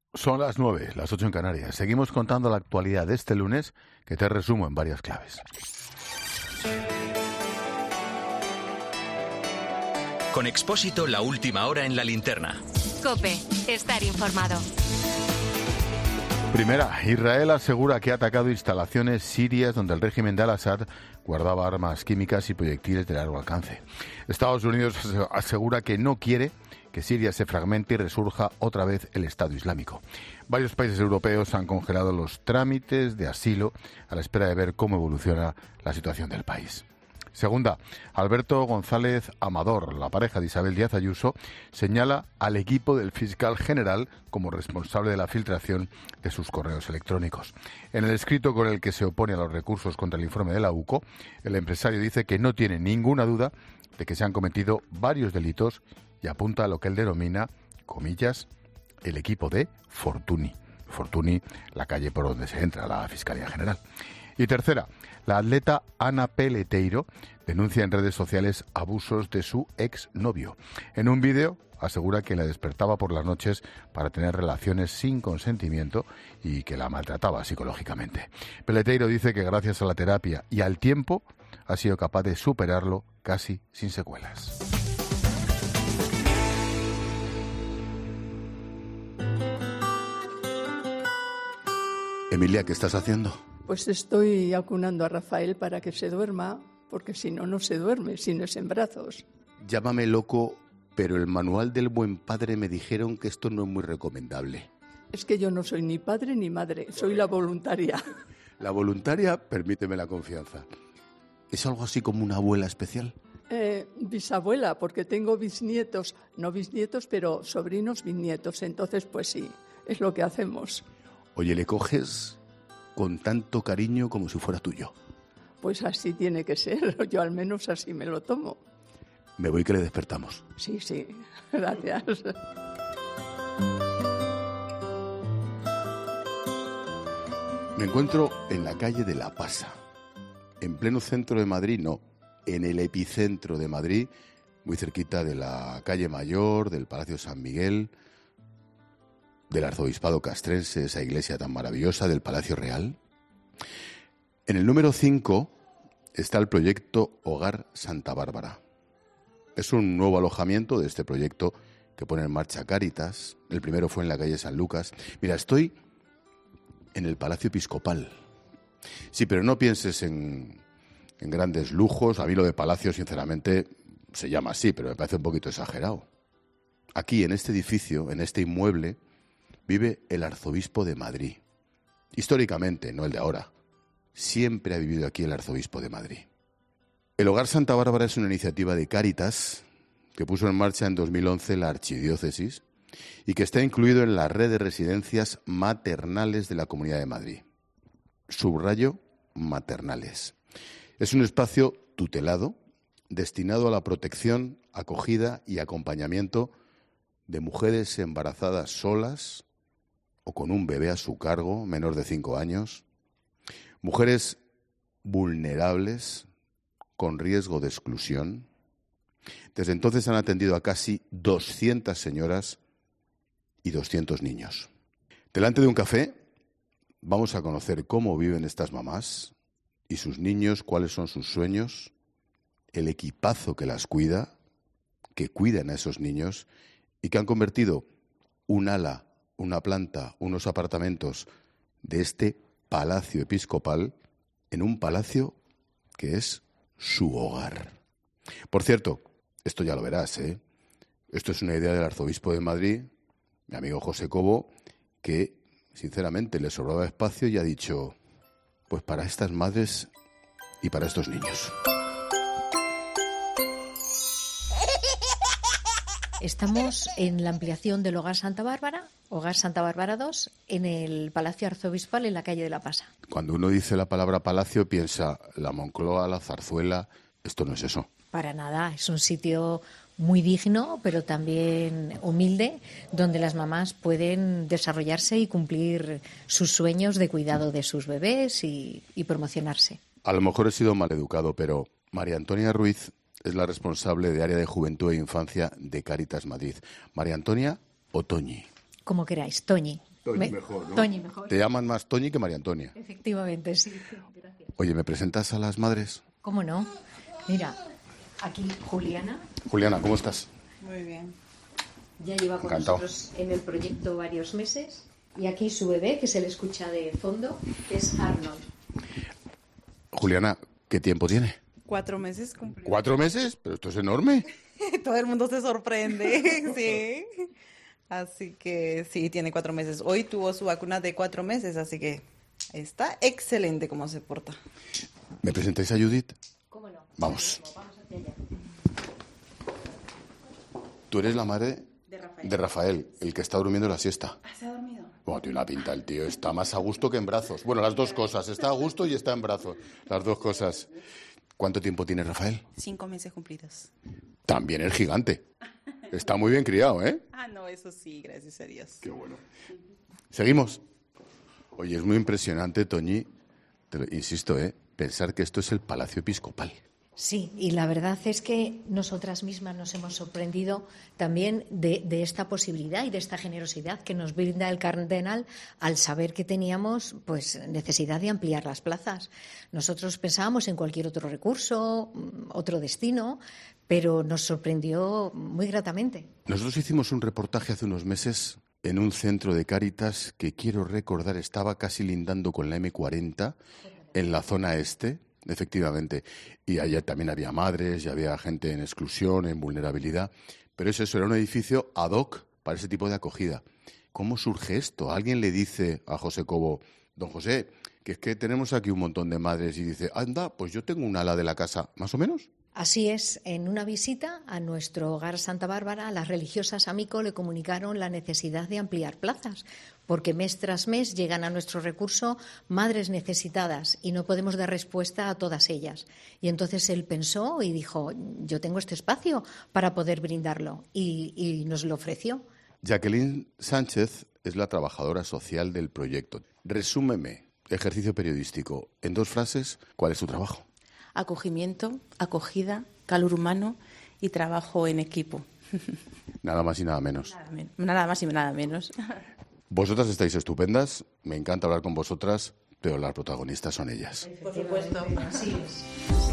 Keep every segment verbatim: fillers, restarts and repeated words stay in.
Son las nueve, las ocho en Canarias. Seguimos contando la actualidad de este lunes, que te resumo en varias claves. Con Expósito, la última hora en la linterna. COPE, estar informado. Primera, Israel asegura que ha atacado instalaciones sirias donde el régimen de Al-Assad guardaba armas químicas y proyectiles de largo alcance. Estados Unidos asegura que no quiere que Siria se fragmente y resurja otra vez el Estado Islámico. Varios países europeos han congelado los trámites de asilo a la espera de ver cómo evoluciona la situación del país. Segunda, Alberto González Amador, la pareja de Isabel Díaz Ayuso, señala al equipo del fiscal general como responsable de la filtración de sus correos electrónicos. En el escrito con el que se opone a los recursos contra el informe de la U C O, el empresario dice que no tiene ninguna duda de que se han cometido varios delitos y apunta a lo que él denomina, comillas, el equipo de Fortuny. Fortuny, la calle por donde se entra la Fiscalía General. Y tercera, la atleta Ana Peleteiro denuncia en redes sociales abusos de su exnovio. En un vídeo asegura que la despertaba por las noches para tener relaciones sin consentimiento y que la maltrataba psicológicamente. Peleteiro dice que gracias a la terapia y al tiempo ha sido capaz de superarlo casi sin secuelas. Emilia, ¿qué estás haciendo? Pues estoy acunando a Rafael para que se duerma, porque si no, no se duerme, si no es en brazos. Llámame loco, pero el manual del buen padre me dijeron que esto no es muy recomendable. Es que yo no soy ni padre ni madre, soy la voluntaria. La voluntaria, permíteme la confianza. ¿Es algo así como una abuela especial? Eh, bisabuela, porque tengo bisnietos, no bisnietos, pero sobrinos bisnietos, entonces pues sí, es lo que hacemos. Oye, ¿le coges con tanto cariño como si fuera tuyo? Pues así tiene que ser, yo al menos así me lo tomo. Me voy que le despertamos. Sí, sí, gracias. Me encuentro en la calle de La Pasa, en pleno centro de Madrid, no, en el epicentro de Madrid, muy cerquita de la calle Mayor, del Palacio San Miguel, del Arzobispado Castrense, esa iglesia tan maravillosa, del Palacio Real. En el número cinco está el proyecto Hogar Santa Bárbara. Es un nuevo alojamiento de este proyecto que pone en marcha Cáritas. El primero fue en la calle San Lucas. Mira, estoy en el Palacio Episcopal. Sí, pero no pienses en, en grandes lujos. A mí lo de palacio, sinceramente, se llama así, pero me parece un poquito exagerado. Aquí, en este edificio, en este inmueble, vive el arzobispo de Madrid. Históricamente, no el de ahora. Siempre ha vivido aquí el arzobispo de Madrid. El Hogar Santa Bárbara es una iniciativa de Cáritas que puso en marcha en dos mil once la Archidiócesis y que está incluido en la red de residencias maternales de la Comunidad de Madrid. Subrayo, maternales. Es un espacio tutelado destinado a la protección, acogida y acompañamiento de mujeres embarazadas solas o con un bebé a su cargo, menor de cinco años, mujeres vulnerables con riesgo de exclusión. Desde entonces han atendido a casi doscientas señoras y doscientos niños. Delante de un café vamos a conocer cómo viven estas mamás y sus niños, cuáles son sus sueños, el equipazo que las cuida, que cuidan a esos niños y que han convertido un ala, una planta, unos apartamentos de este palacio episcopal en un palacio que es su hogar. Por cierto, esto ya lo verás, ¿eh? Esto es una idea del arzobispo de Madrid, mi amigo José Cobo, que sinceramente le sobraba espacio y ha dicho, pues para estas madres y para estos niños. Estamos en la ampliación del Hogar Santa Bárbara, Hogar Santa Bárbara dos, en el Palacio Arzobispal, en la calle de la Pasa. Cuando uno dice la palabra palacio, piensa la Moncloa, la Zarzuela. Esto no es eso. Para nada, es un sitio muy digno, pero también humilde, donde las mamás pueden desarrollarse y cumplir sus sueños de cuidado de sus bebés y, y promocionarse. A lo mejor he sido maleducado, pero María Antonia Ruiz es la responsable de Área de Juventud e Infancia de Cáritas Madrid. María Antonia o Toñi. Como queráis, Toñi. Toñi Me- mejor, ¿no? Toñi mejor. Te llaman más Toñi que María Antonia. Efectivamente, sí. Gracias. Oye, ¿me presentas a las madres? ¿Cómo no? Mira, aquí Juliana Juliana, ¿cómo estás? Muy bien. ya lleva con Encantado. nosotros en el proyecto varios meses. Y aquí su bebé, que se le escucha de fondo, que es Arnold. Juliana, ¿qué tiempo tiene? Cuatro meses cumplidos. ¿Cuatro meses? Pero esto es enorme. Todo el mundo se sorprende, sí. Así que sí, tiene cuatro meses. Hoy tuvo su vacuna de cuatro meses, así que está excelente como se porta. ¿Me presentáis a Judith? ¿Cómo no? Vamos. Vamos hacia allá. Tú eres la madre De Rafael. de Rafael, el que está durmiendo la siesta. Ah, ¿se ha dormido? Bueno, tiene una pinta el tío. Está más a gusto que en brazos. Bueno, las dos cosas. Está a gusto y está en brazos. Las dos cosas. ¿Cuánto tiempo tiene Rafael? Cinco meses cumplidos. También es gigante. Está muy bien criado, ¿eh? Ah, no, eso sí, gracias a Dios. Qué bueno. ¿Seguimos? Oye, es muy impresionante, Toñi, te lo insisto, ¿eh? Pensar que esto es el Palacio Episcopal. Sí, y la verdad es que nosotras mismas nos hemos sorprendido también de, de esta posibilidad y de esta generosidad que nos brinda el cardenal al saber que teníamos pues necesidad de ampliar las plazas. Nosotros pensábamos en cualquier otro recurso, otro destino, pero nos sorprendió muy gratamente. Nosotros hicimos un reportaje hace unos meses en un centro de Cáritas que quiero recordar estaba casi lindando con la eme cuarenta en la zona este. Efectivamente, y allá también había madres, y había gente en exclusión, en vulnerabilidad, pero es eso, era un edificio ad hoc para ese tipo de acogida. ¿Cómo surge esto? Alguien le dice a José Cobo, don José, que es que tenemos aquí un montón de madres, y dice, anda, pues yo tengo un ala de la casa, ¿más o menos? Así es, en una visita a nuestro hogar Santa Bárbara, las religiosas Amico le comunicaron la necesidad de ampliar plazas, porque mes tras mes llegan a nuestro recurso madres necesitadas y no podemos dar respuesta a todas ellas. Y entonces él pensó y dijo, yo tengo este espacio para poder brindarlo, y, y nos lo ofreció. Jacqueline Sánchez es la trabajadora social del proyecto. Resúmeme, ejercicio periodístico, en dos frases, ¿cuál es tu trabajo? Acogimiento, acogida, calor humano y trabajo en equipo. Nada más y nada menos. Nada, men- nada más y nada menos. Vosotras estáis estupendas, me encanta hablar con vosotras, pero las protagonistas son ellas. Por supuesto. Así es.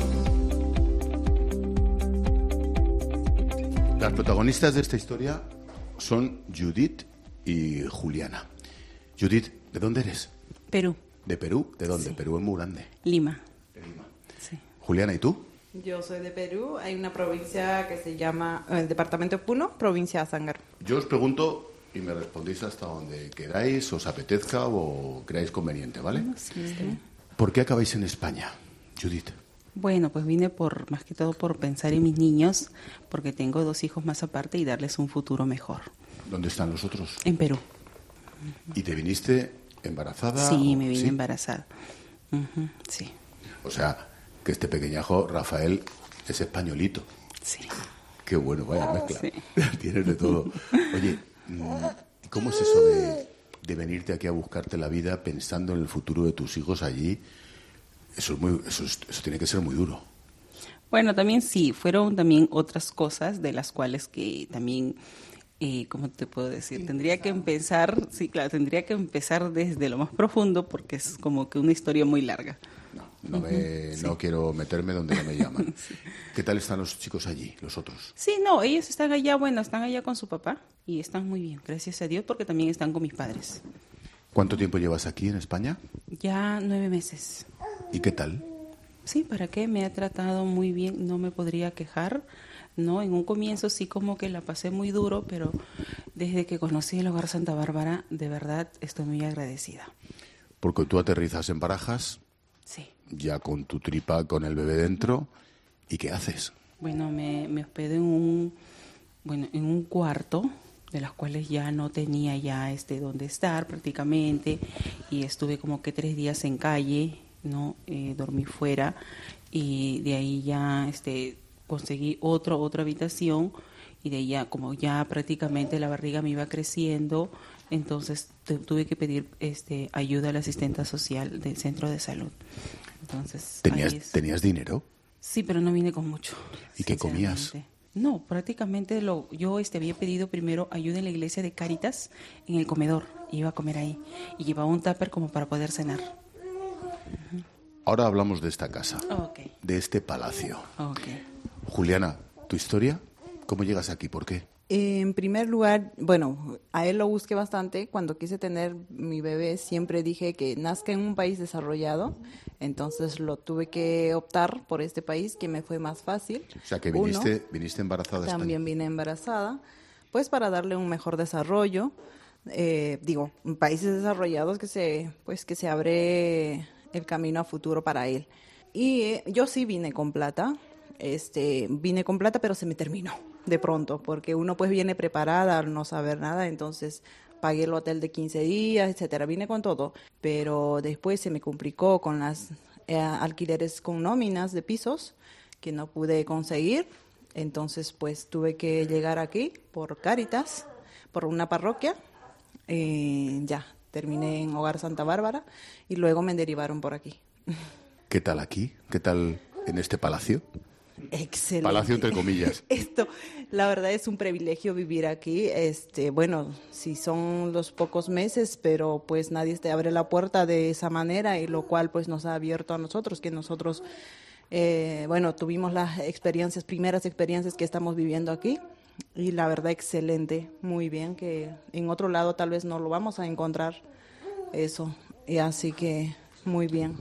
Las protagonistas de esta historia son Judith y Juliana. Judith, ¿de dónde eres? Perú, ¿De Perú? ¿De dónde? Sí. Perú es muy grande. Lima. De Lima. Sí. Juliana, ¿y tú? Yo soy de Perú, hay una provincia que se llama, el departamento de Puno, provincia de Azángaro. Yo os pregunto y me respondéis hasta donde queráis, os apetezca o creáis conveniente, ¿vale? Sí. ¿Por qué acabáis en España, Judith? Bueno, pues vine por más que todo por pensar en mis niños, porque tengo dos hijos más aparte y darles un futuro mejor. ¿Dónde están los otros? En Perú. ¿Y te viniste embarazada? Sí, o- me vine ¿sí? embarazada. Ujú, sí, O sea, que este pequeñajo, Rafael, es españolito. sí. Qué bueno, vaya mezcla. Sí. Tienes de todo. Oye, mm, ¿cómo es eso de, de venirte aquí a buscarte la vida pensando en el futuro de tus hijos allí? Eso es muy, eso, es- eso tiene que ser muy duro. Bueno, también sí, fueron también otras cosas de las cuales que también, eh, ¿cómo te puedo decir? Tendría que empezar, sí, claro, tendría que empezar desde lo más profundo porque es como que una historia muy larga. No, no, me, no quiero meterme donde no me llaman. ¿Qué tal están los chicos allí, los otros? Sí, no, ellos están allá, bueno, están allá con su papá y están muy bien, gracias a Dios, porque también están con mis padres. ¿Cuánto tiempo llevas aquí en España? Ya nueve meses. ¿Y qué tal? Sí, ¿para qué? Me ha tratado muy bien, no me podría quejar, ¿no? En un comienzo sí como que la pasé muy duro, pero desde que conocí el Hogar Santa Bárbara, de verdad estoy muy agradecida. Porque tú aterrizas en Barajas, Sí. ya con tu tripa, con el bebé dentro, ¿y qué haces? Bueno, me, me hospedé en un, bueno, en un cuarto, de las cuales ya no tenía ya este dónde estar prácticamente, y estuve como que tres días en calle, ¿no? Eh, dormí fuera, y de ahí ya este conseguí otro, otra habitación, y de ahí ya, como ya prácticamente la barriga me iba creciendo, entonces tu- tuve que pedir este ayuda al asistente social del centro de salud. Entonces, ¿Tenías, ahí es- ¿tenías dinero? Sí, pero no vine con mucho. ¿Y qué comías? sinceramente. No, prácticamente lo, yo este, había pedido primero ayuda en la iglesia de Cáritas en el comedor. Iba a comer ahí y llevaba un tupper como para poder cenar. Uh-huh. Ahora hablamos de esta casa, oh, okay. de este palacio. Okay. Juliana, ¿tu historia? ¿Cómo llegas aquí? ¿Por qué? En primer lugar, bueno, a él lo busqué bastante. Cuando quise tener mi bebé, siempre dije que nazca en un país desarrollado. Entonces lo tuve que optar por este país, que me fue más fácil. O sea, que viniste, Uno, viniste embarazada a También España. vine embarazada, pues para darle un mejor desarrollo. Eh, digo, en países desarrollados que se, pues que se abre el camino a futuro para él. Y eh, yo sí vine con plata. Este, vine con plata, pero se me terminó de pronto, porque uno pues viene preparada al no saber nada, entonces pagué el hotel de quince días, etcétera, vine con todo, pero después se me complicó con las eh, alquileres con nóminas de pisos que no pude conseguir, entonces pues tuve que llegar aquí por Cáritas, por una parroquia, eh, ya, terminé en Hogar Santa Bárbara y luego me derivaron por aquí. ¿Qué tal aquí? ¿Qué tal en este palacio? Excelente. Palacio entre comillas. Esto, la verdad es un privilegio vivir aquí. Este, bueno, sí son los pocos meses, pero pues nadie te abre la puerta de esa manera y lo cual pues nos ha abierto a nosotros, que nosotros, eh, bueno, tuvimos las experiencias, primeras experiencias que estamos viviendo aquí y la verdad excelente, muy bien, que en otro lado tal vez no lo vamos a encontrar eso, y así que muy bien.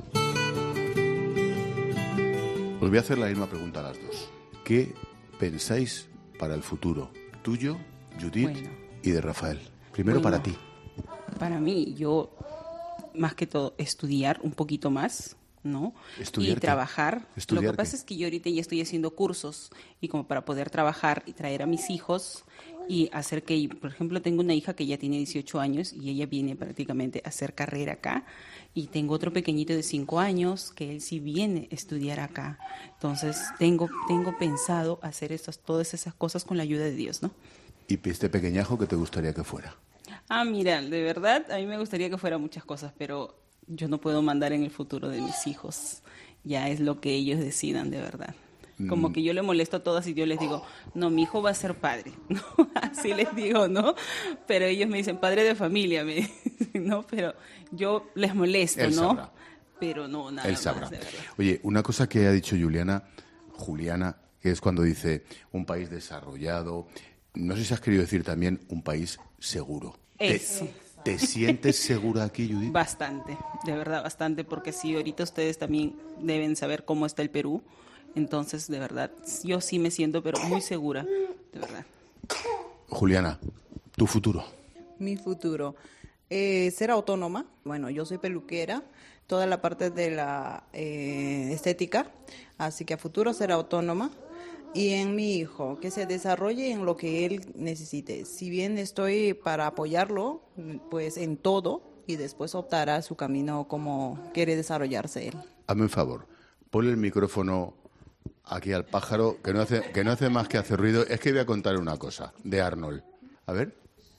Os voy a hacer la misma pregunta a las dos. ¿Qué pensáis para el futuro tuyo, Judith, bueno, y de Rafael? Primero bueno, para ti. Para mí, yo, más que todo, estudiar un poquito más, ¿no? Estudiarte. Y trabajar. Estudiarte. Lo que pasa es que yo ahorita ya estoy haciendo cursos y como para poder trabajar y traer a mis hijos y hacer que, por ejemplo, tengo una hija que ya tiene dieciocho años y ella viene prácticamente a hacer carrera acá. Y tengo otro pequeñito de cinco años que él sí viene a estudiar acá. Entonces, tengo tengo pensado hacer esas, todas esas cosas con la ayuda de Dios, ¿no? ¿Y este pequeñajo qué te gustaría que fuera? Ah, mira, de verdad, a mí me gustaría que fuera muchas cosas, pero yo no puedo mandar en el futuro de mis hijos. Ya es lo que ellos decidan, de verdad. Como que yo le molesto a todas y yo les digo, no, mi hijo va a ser padre, ¿no? Así les digo, ¿no? Pero ellos me dicen, padre de familia, me dicen, ¿no? Pero yo les molesto, Él ¿no? Sabrá. Pero no, nada Él sabrá. más, de verdad. Oye, una cosa que ha dicho Juliana, Juliana, que es cuando dice un país desarrollado, no sé si has querido decir también un país seguro. Eso. ¿Te, ¿te sientes segura aquí, Judith? Bastante, de verdad, bastante, porque sí, ahorita ustedes también deben saber cómo está el Perú. Entonces, de verdad, yo sí me siento, pero muy segura, de verdad. Juliana, tu futuro. Mi futuro. Eh, ser autónoma. Bueno, yo soy peluquera, toda la parte de la eh, estética, así que a futuro ser autónoma. Y en mi hijo, que se desarrolle en lo que él necesite. Si bien estoy para apoyarlo, pues en todo, y después optará su camino como quiere desarrollarse él. Hazme un favor, ponle el micrófono aquí al pájaro, que no hace que no hace más que hacer ruido. Es que voy a contar una cosa de Arnold. A ver.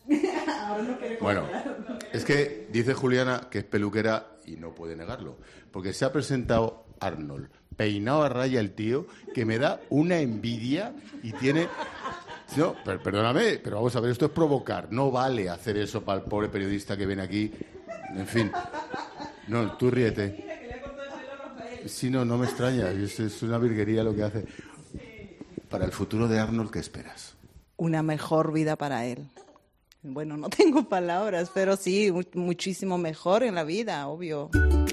Bueno, es que dice Juliana que es peluquera y no puede negarlo, porque se ha presentado Arnold, peinado a raya el tío, que me da una envidia y tiene... No, per- perdóname, pero vamos a ver, esto es provocar. No vale hacer eso para el pobre periodista que viene aquí. En fin. No, tú ríete. Sí, no, no me extraña. Es, es una virguería lo que hace. Para el futuro de Arnold, ¿qué esperas? Una mejor vida para él. Bueno, no tengo palabras, pero sí, mu- muchísimo mejor en la vida, obvio.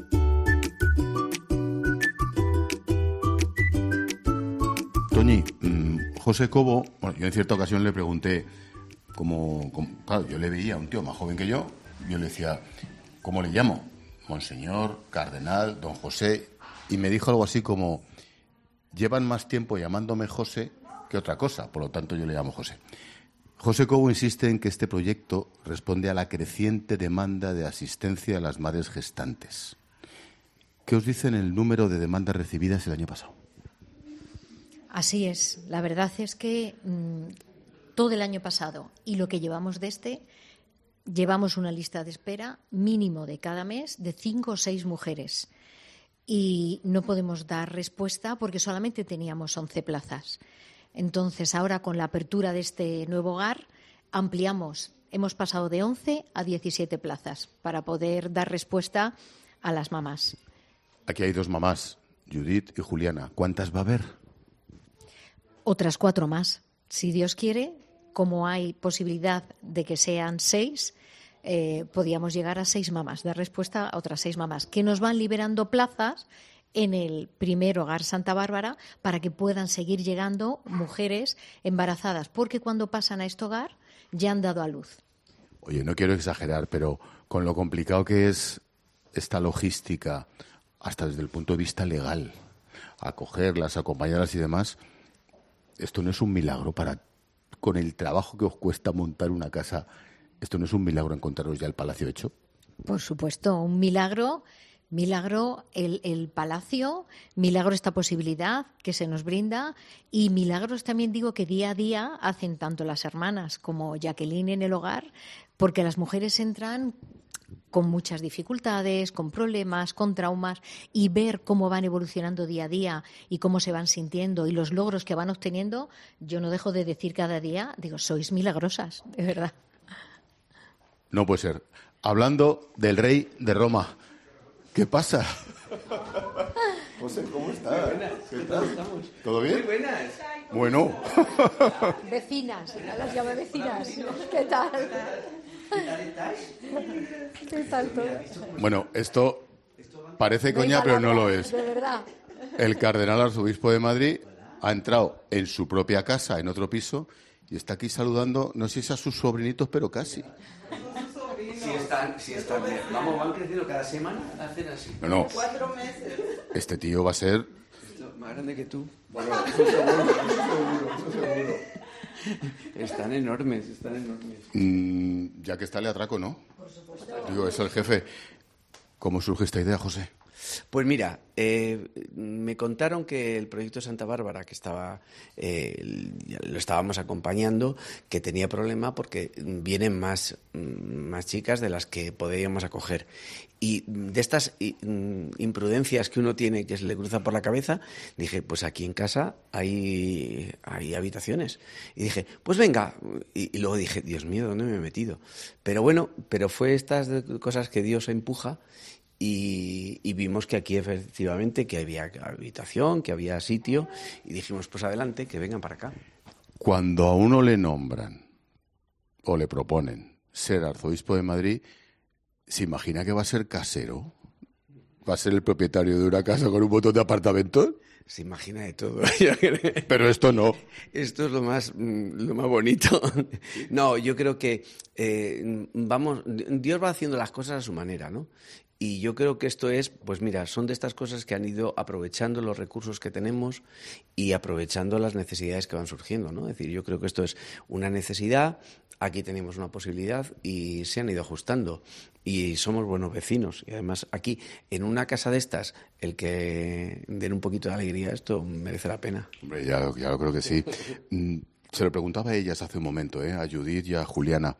Toñi, mmm, José Cobo, bueno, yo en cierta ocasión le pregunté, como, como, claro, yo le veía a un tío más joven que yo, yo le decía, ¿cómo le llamo? Monseñor, cardenal, don José, y me dijo algo así como, llevan más tiempo llamándome José que otra cosa, por lo tanto yo le llamo José. José Cobo insiste en que este proyecto responde a la creciente demanda de asistencia a las madres gestantes. ¿Qué os dicen el número de demandas recibidas el año pasado? Así es. La verdad es que mmm, todo el año pasado y lo que llevamos de este, llevamos una lista de espera mínimo de cada mes de cinco o seis mujeres. Y no podemos dar respuesta porque solamente teníamos once plazas. Entonces, ahora con la apertura de este nuevo hogar, ampliamos. Hemos pasado de once a diecisiete plazas para poder dar respuesta a las mamás. Aquí hay dos mamás, Judith y Juliana. ¿Cuántas va a haber? Otras cuatro más. Si Dios quiere, como hay posibilidad de que sean seis, eh, podíamos llegar a seis mamás, dar respuesta a otras seis mamás, que nos van liberando plazas en el primer hogar Santa Bárbara para que puedan seguir llegando mujeres embarazadas, porque cuando pasan a este hogar ya han dado a luz. Oye, no quiero exagerar, pero con lo complicado que es esta logística, hasta desde el punto de vista legal, acogerlas, acompañarlas y demás, esto no es un milagro para, con el trabajo que os cuesta montar una casa, esto no es un milagro encontraros ya el palacio hecho. Por supuesto, un milagro, milagro el, el palacio, milagro esta posibilidad que se nos brinda y milagros también digo que día a día hacen tanto las hermanas como Jacqueline en el hogar, porque las mujeres entran con muchas dificultades, con problemas, con traumas, y ver cómo van evolucionando día a día y cómo se van sintiendo y los logros que van obteniendo, yo no dejo de decir cada día, digo, sois milagrosas, de verdad. No puede ser. Hablando del rey de Roma, ¿qué pasa? José, ¿cómo estás? ¿Qué tal? ¿Todo bien? Muy buenas. Bueno. Vecinas, ya las llamo vecinas. ¿Qué tal? ¿Qué tal estáis? ¿Qué tal todo? Bueno, esto parece coña, pero no lo es. De verdad. El cardenal arzobispo de Madrid ha entrado en su propia casa, en otro piso, y está aquí saludando, no sé si a sus sobrinitos, pero casi. Si están, si están bien. Vamos, van creciendo cada semana, hacen así. No, no. Cuatro meses. Este tío va a ser... Esto, más grande que tú. Bueno, eso seguro, eso seguro, eso seguro. Están enormes, están enormes. Mm, ya que está, le atraco, ¿no? Por supuesto. Digo, es el jefe. ¿Cómo surge esta idea, José? Pues mira, eh, me contaron que el proyecto Santa Bárbara, que estaba eh, lo estábamos acompañando, que tenía problema porque vienen más, más chicas de las que podríamos acoger. Y de estas imprudencias que uno tiene, que se le cruza por la cabeza, dije, pues aquí en casa hay, hay habitaciones. Y dije, pues venga. Y, y luego dije, Dios mío, ¿dónde me he metido? Pero bueno, pero fue estas cosas que Dios empuja. Y, y vimos que aquí efectivamente que había habitación, que había sitio, y dijimos, pues adelante, que vengan para acá. Cuando a uno le nombran o le proponen ser arzobispo de Madrid, ¿se imagina que va a ser casero? ¿Va a ser el propietario de una casa con un montón de apartamentos? Se imagina de todo. Pero esto no. Esto es lo más, lo más bonito. No, yo creo que eh, vamos, Dios va haciendo las cosas a su manera, ¿no? Y yo creo que esto es, pues mira, son de estas cosas que han ido aprovechando los recursos que tenemos y aprovechando las necesidades que van surgiendo, ¿no? Es decir, yo creo que esto es una necesidad, aquí tenemos una posibilidad y se han ido ajustando. Y somos buenos vecinos. Y además aquí, en una casa de estas, el que den un poquito de alegría, esto merece la pena. Hombre, ya, ya lo creo que sí. Se lo preguntaba a ellas hace un momento, ¿eh? A Judith y a Juliana.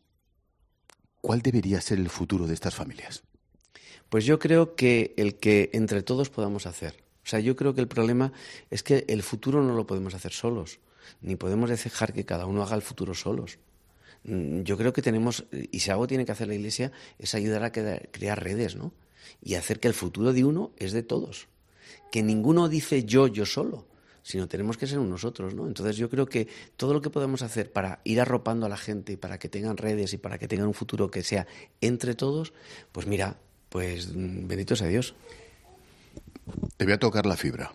¿Cuál debería ser el futuro de estas familias? Pues yo creo que el que entre todos podamos hacer. O sea, yo creo que el problema es que el futuro no lo podemos hacer solos, ni podemos dejar que cada uno haga el futuro solos. Yo creo que tenemos, y si algo tiene que hacer la Iglesia, es ayudar a crear redes, ¿no? Y hacer que el futuro de uno es de todos. Que ninguno dice yo, yo solo, sino tenemos que ser nosotros, ¿no? Entonces yo creo que todo lo que podemos hacer para ir arropando a la gente y para que tengan redes y para que tengan un futuro que sea entre todos, pues mira, pues bendito sea Dios. Te voy a tocar la fibra.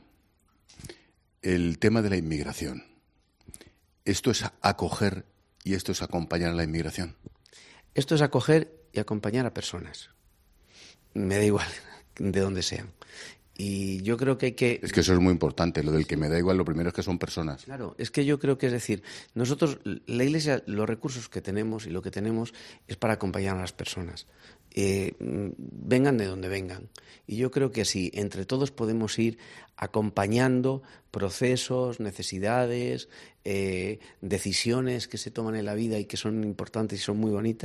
El tema de la inmigración. ¿Esto es acoger y esto es acompañar a la inmigración? Esto es acoger y acompañar a personas. Me da igual de dónde sean. Y yo creo que hay que... Es que eso es muy importante, lo del que me da igual, lo primero es que son personas. Claro, es que yo creo que es decir, nosotros, la Iglesia, los recursos que tenemos y lo que tenemos es para acompañar a las personas. Eh, vengan de donde vengan. Y yo creo que sí, entre todos podemos ir acompañando procesos, necesidades, eh, decisiones que se toman en la vida y que son importantes y son muy bonitas.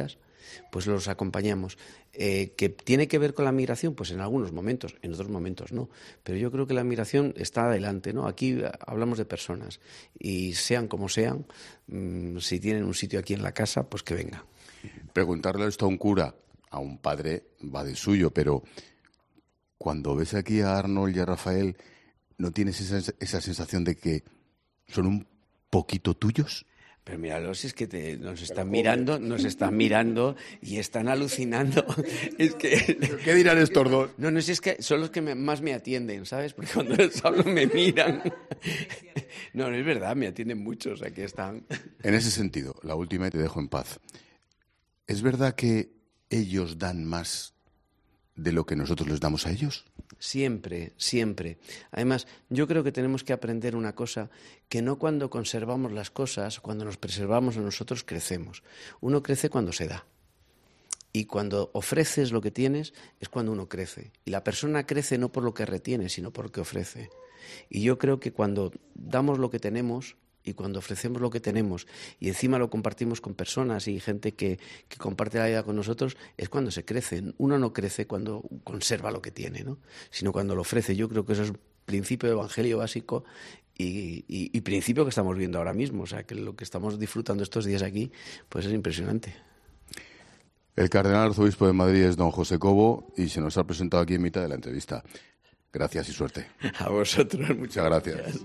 pues los acompañamos. Eh, ¿Que tiene que ver con la migración? Pues en algunos momentos, en otros momentos no. Pero yo creo que la migración está adelante, ¿no? Aquí hablamos de personas y sean como sean, mmm, si tienen un sitio aquí en la casa, pues que venga. Preguntarle esto a un cura, a un padre, va de suyo, pero cuando ves aquí a Arnold y a Rafael, ¿no tienes esa, esa sensación de que son un poquito tuyos? Pero míralo, si es que te, nos están mirando, nos están mirando y están alucinando. Es que... ¿Qué dirán estos dos? No, no, si es que son los que me, más me atienden, ¿sabes? Porque cuando les hablo me miran. No, no es verdad, me atienden muchos, aquí están. En ese sentido, la última y te dejo en paz. ¿Es verdad que ellos dan más de lo que nosotros les damos a ellos? Siempre, siempre. Además, yo creo que tenemos que aprender una cosa, que no cuando conservamos las cosas, cuando nos preservamos a nosotros, crecemos. Uno crece cuando se da. Y cuando ofreces lo que tienes, es cuando uno crece. Y la persona crece no por lo que retiene, sino por lo que ofrece. Y yo creo que cuando damos lo que tenemos, y cuando ofrecemos lo que tenemos y encima lo compartimos con personas y gente que, que comparte la vida con nosotros, es cuando se crece. Uno no crece cuando conserva lo que tiene, ¿no? Sino cuando lo ofrece. Yo creo que eso es principio del evangelio básico y, y, y principio que estamos viendo ahora mismo. O sea, que lo que estamos disfrutando estos días aquí, pues es impresionante. El cardenal arzobispo de Madrid es don José Cobo y se nos ha presentado aquí en mitad de la entrevista. Gracias y suerte. A vosotros. Muchas gracias.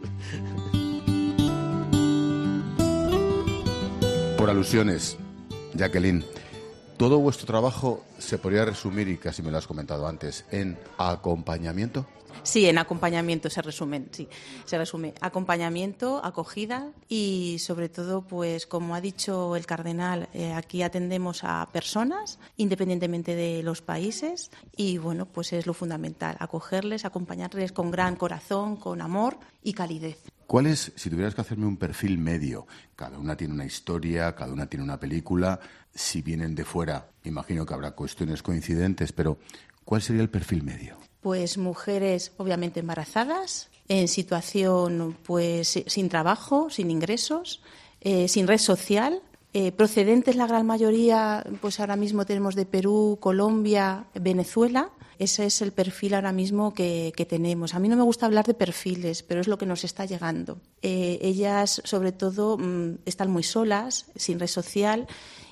Por alusiones, Jacqueline, todo vuestro trabajo se podría resumir, y casi me lo has comentado antes, en acompañamiento. Sí, en acompañamiento se resumen, sí, se resume acompañamiento, acogida y sobre todo, pues como ha dicho el cardenal, eh, aquí atendemos a personas independientemente de los países y bueno, pues es lo fundamental, acogerles, acompañarles con gran corazón, con amor y calidez. ¿Cuál es, si tuvieras que hacerme un perfil medio? Cada una tiene una historia, cada una tiene una película. Si vienen de fuera, imagino que habrá cuestiones coincidentes, pero ¿cuál sería el perfil medio? Pues mujeres obviamente embarazadas, en situación pues sin trabajo, sin ingresos, eh, sin red social, eh, procedentes la gran mayoría, pues ahora mismo tenemos de Perú, Colombia, Venezuela. Ese es el perfil ahora mismo que, que tenemos. A mí no me gusta hablar de perfiles, pero es lo que nos está llegando. Eh, ellas, sobre todo, mmm, están muy solas, sin red social,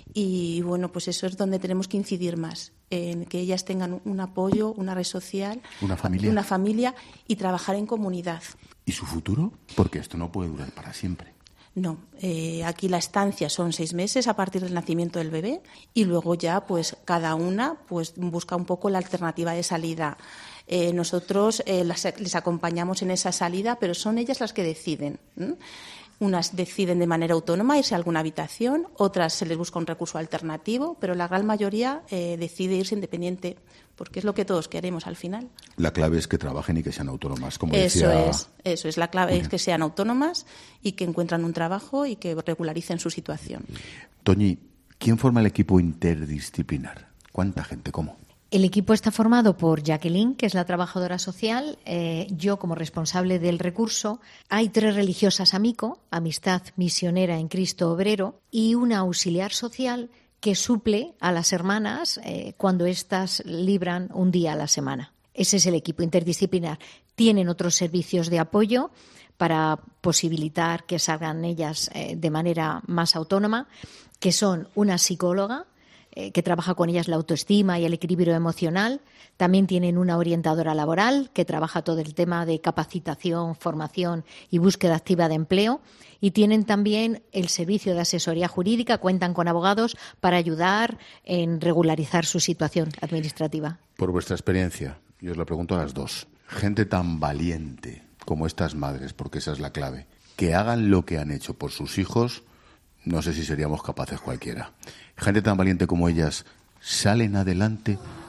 y bueno, pues eso es donde tenemos que incidir más, en que ellas tengan un apoyo, una red social, una familia, una familia y trabajar en comunidad. ¿Y su futuro? Porque esto no puede durar para siempre. No, eh, aquí la estancia son seis meses a partir del nacimiento del bebé y luego ya pues cada una pues busca un poco la alternativa de salida. Eh, nosotros eh, las, les acompañamos en esa salida, pero son ellas las que deciden. ¿Mm? Unas deciden de manera autónoma irse a alguna habitación, otras se les busca un recurso alternativo, pero la gran mayoría eh, decide irse independiente, porque es lo que todos queremos al final. La clave es que trabajen y que sean autónomas, como eso decía... Es, eso es, la clave Julia. Es que sean autónomas y que encuentran un trabajo y que regularicen su situación. Toñi, ¿quién forma el equipo interdisciplinar? ¿Cuánta gente? ¿Cómo? El equipo está formado por Jacqueline, que es la trabajadora social, eh, yo como responsable del recurso. Hay tres religiosas amico, Amistad Misionera en Cristo Obrero, y una auxiliar social que suple a las hermanas eh, cuando éstas libran un día a la semana. Ese es el equipo interdisciplinar. Tienen otros servicios de apoyo para posibilitar que salgan ellas eh, de manera más autónoma, que son una psicóloga, que trabaja con ellas la autoestima y el equilibrio emocional. También tienen una orientadora laboral que trabaja todo el tema de capacitación, formación y búsqueda activa de empleo. Y tienen también el servicio de asesoría jurídica, cuentan con abogados para ayudar en regularizar su situación administrativa. Por vuestra experiencia, yo os lo pregunto a las dos. Gente tan valiente como estas madres, porque esa es la clave, que hagan lo que han hecho por sus hijos, no sé si seríamos capaces cualquiera. Gente tan valiente como ellas, ¿salen adelante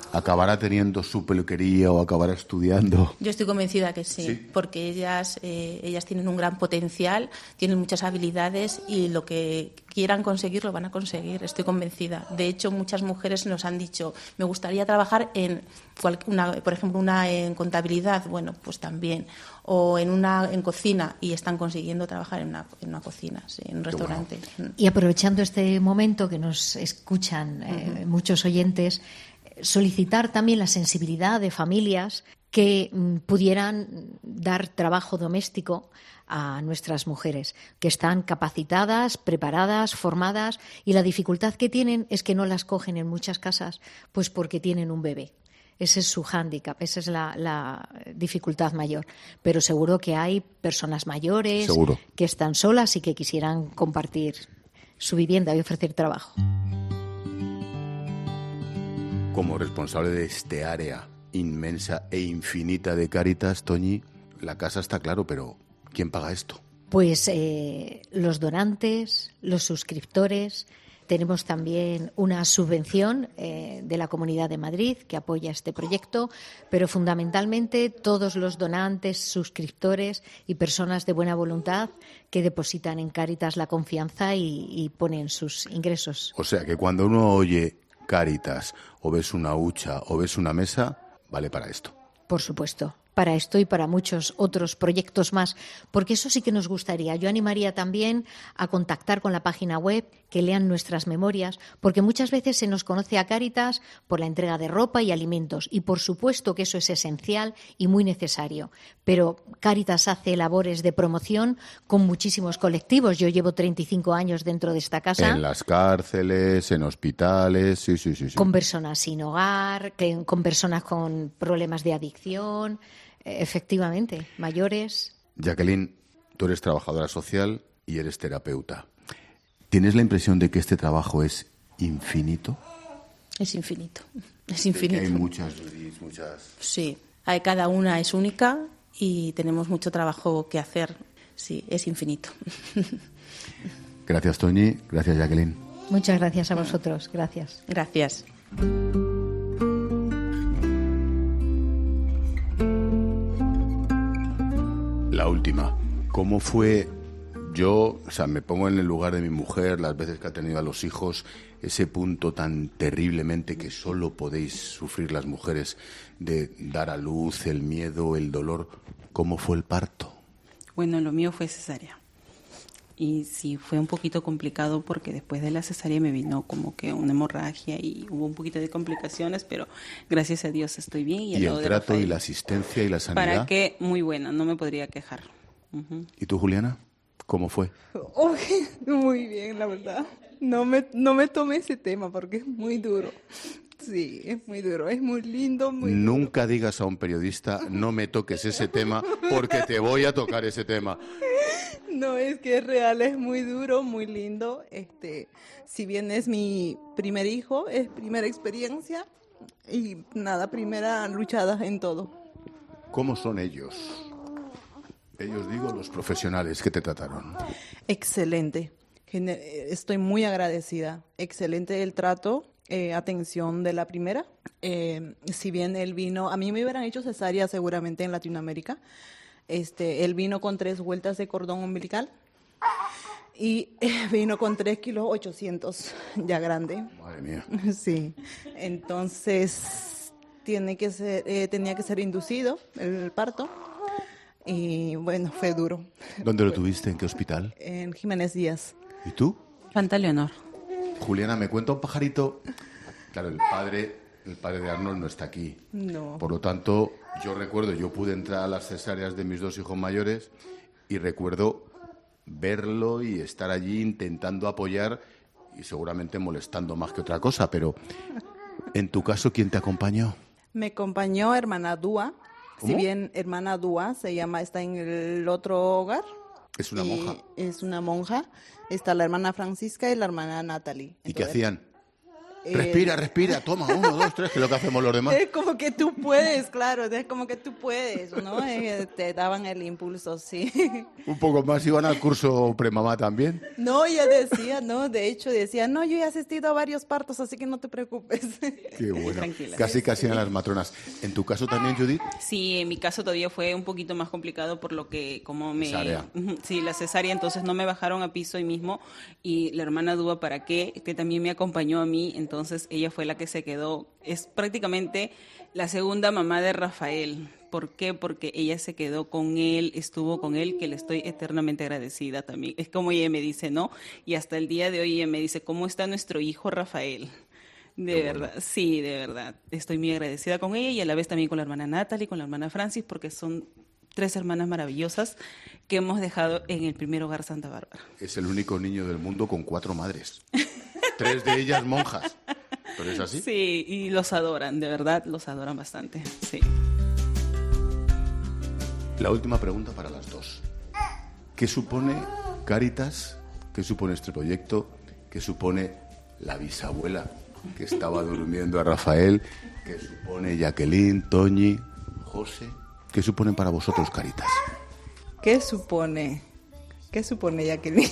¿acabará teniendo su peluquería o acabará estudiando? Yo estoy convencida que sí, ¿Sí? porque ellas, eh, ellas tienen un gran potencial, tienen muchas habilidades y lo que quieran conseguir lo van a conseguir, estoy convencida. De hecho, muchas mujeres nos han dicho, me gustaría trabajar en, cual- una, por ejemplo, una en contabilidad, bueno, pues también, o en una en cocina, y están consiguiendo trabajar en una, en una cocina, sí, en un restaurante. Y aprovechando este momento que nos escuchan eh, Ujú. muchos oyentes, solicitar también la sensibilidad de familias que mm, pudieran dar trabajo doméstico a nuestras mujeres, que están capacitadas, preparadas, formadas, y la dificultad que tienen es que no las cogen en muchas casas, pues porque tienen un bebé. Ese es su hándicap, esa es la, la dificultad mayor. Pero seguro que hay personas mayores Seguro. que están solas y que quisieran compartir su vivienda y ofrecer trabajo. Como responsable de este área inmensa e infinita de Cáritas, Toñi, la casa está claro, pero ¿quién paga esto? Pues eh, los donantes, los suscriptores. Tenemos también una subvención eh, de la Comunidad de Madrid que apoya este proyecto, pero fundamentalmente todos los donantes, suscriptores y personas de buena voluntad que depositan en Cáritas la confianza y, y ponen sus ingresos. O sea que cuando uno oye Cáritas o ves una hucha o ves una mesa, vale para esto. Por supuesto, para esto y para muchos otros proyectos más, porque eso sí que nos gustaría. Yo animaría también a contactar con la página web, que lean nuestras memorias, porque muchas veces se nos conoce a Cáritas por la entrega de ropa y alimentos, y por supuesto que eso es esencial y muy necesario, pero Cáritas hace labores de promoción con muchísimos colectivos. Yo llevo treinta y cinco años dentro de esta casa. En las cárceles, en hospitales, sí, sí, sí. sí. Con personas sin hogar, que- con personas con problemas de adicción, eh, efectivamente, mayores. Jacqueline, tú eres trabajadora social y eres terapeuta. ¿Tienes la impresión de que este trabajo es infinito? Es infinito, es De que infinito. hay muchas, Judith, muchas... Sí, hay, cada una es única y tenemos mucho trabajo que hacer. Sí, es infinito. Gracias, Toñi. Gracias, Jacqueline. Muchas gracias a vosotros. Gracias. Gracias. La última. ¿Cómo fue? Yo, o sea, me pongo en el lugar de mi mujer, las veces que ha tenido a los hijos, ese punto tan terriblemente que solo podéis sufrir las mujeres de dar a luz, el miedo, el dolor. ¿Cómo fue el parto? Bueno, lo mío fue cesárea. Y sí, fue un poquito complicado porque después de la cesárea me vino como que una hemorragia y hubo un poquito de complicaciones, pero gracias a Dios estoy bien. Y, al ¿Y lado el de trato Rafael. y la asistencia y la sanidad? ¿Para qué? Muy buena, no me podría quejar. Ujú. ¿Y tú, Juliana? ¿Cómo fue? Uy, muy bien, la verdad. No me, no me tomé ese tema porque es muy duro. Sí, es muy duro, es muy lindo, muy duro. Nunca digas a un periodista, no me toques ese tema, porque te voy a tocar ese tema. No, es que es real, es muy duro, muy lindo. Este, si bien es mi primer hijo, es primera experiencia y nada, primera luchada en todo. ¿Cómo son ellos? Ellos, digo, los profesionales que te trataron. Excelente. Gene- Estoy muy agradecida. Excelente el trato, eh, atención de la primera. Eh, si bien él vino, a mí me hubieran hecho cesárea seguramente en Latinoamérica. Este, él vino con tres vueltas de cordón umbilical y eh, vino con tres kilos ochocientos, ya grande. Madre mía. Sí. Entonces tiene que ser, eh, tenía que ser inducido el parto y bueno, fue duro. ¿Dónde lo tuviste? ¿En qué hospital? En Jiménez Díaz. ¿Y tú? Fanta Leonor. Juliana, me cuenta un pajarito. Claro, el padre, el padre de Arnold no está aquí. No. Por lo tanto, yo recuerdo, yo pude entrar a las cesáreas de mis dos hijos mayores y recuerdo verlo y estar allí intentando apoyar y seguramente molestando más que otra cosa. Pero, en tu caso, ¿quién te acompañó? Me acompañó hermana Dúa. ¿Cómo? Si bien hermana Dúa se llama, está en el otro hogar. Es una Y monja. Es una monja. Está la hermana Francisca y la hermana Natalie. ¿Y qué Entonces, hacían? Respira, respira, toma, uno, dos, tres, que es lo que hacemos los demás. Es como que tú puedes, claro, es como que tú puedes, ¿no? Eh, te daban el impulso, sí. Un poco más, iban al curso premamá también. No, ella decía, no, de hecho decía, no, yo he asistido a varios partos, así que no te preocupes. Qué bueno, Tranquila. casi casi eran las matronas. ¿En tu caso también, Judith? Sí, en mi caso todavía fue un poquito más complicado por lo que como me... Cesárea. Sí, la cesárea, entonces no me bajaron a piso ahí mismo y la hermana Dúa, ¿para qué? Que también me acompañó a mí, entonces ella fue la que se quedó. Es prácticamente la segunda mamá de Rafael. ¿Por qué? Porque ella se quedó con él, estuvo con él, que le estoy eternamente agradecida también. Es como ella me dice, ¿no? Y hasta el día de hoy ella me dice, ¿cómo está nuestro hijo Rafael? De Qué verdad, bueno. sí, de verdad. Estoy muy agradecida con ella y a la vez también con la hermana Natalie, con la hermana Francis, porque son tres hermanas maravillosas que hemos dejado en el primer hogar Santa Bárbara. Es el único niño del mundo con cuatro madres. Tres de ellas monjas. ¿Pero es así? Sí, y los adoran, de verdad, los adoran bastante, sí. La última pregunta para las dos. ¿Qué supone Cáritas? ¿Qué supone este proyecto? ¿Qué supone la bisabuela que estaba durmiendo a Rafael? ¿Qué supone Jacqueline, Toñi, José? ¿Qué suponen para vosotros, Cáritas? ¿Qué supone? ¿Qué supone Jacqueline?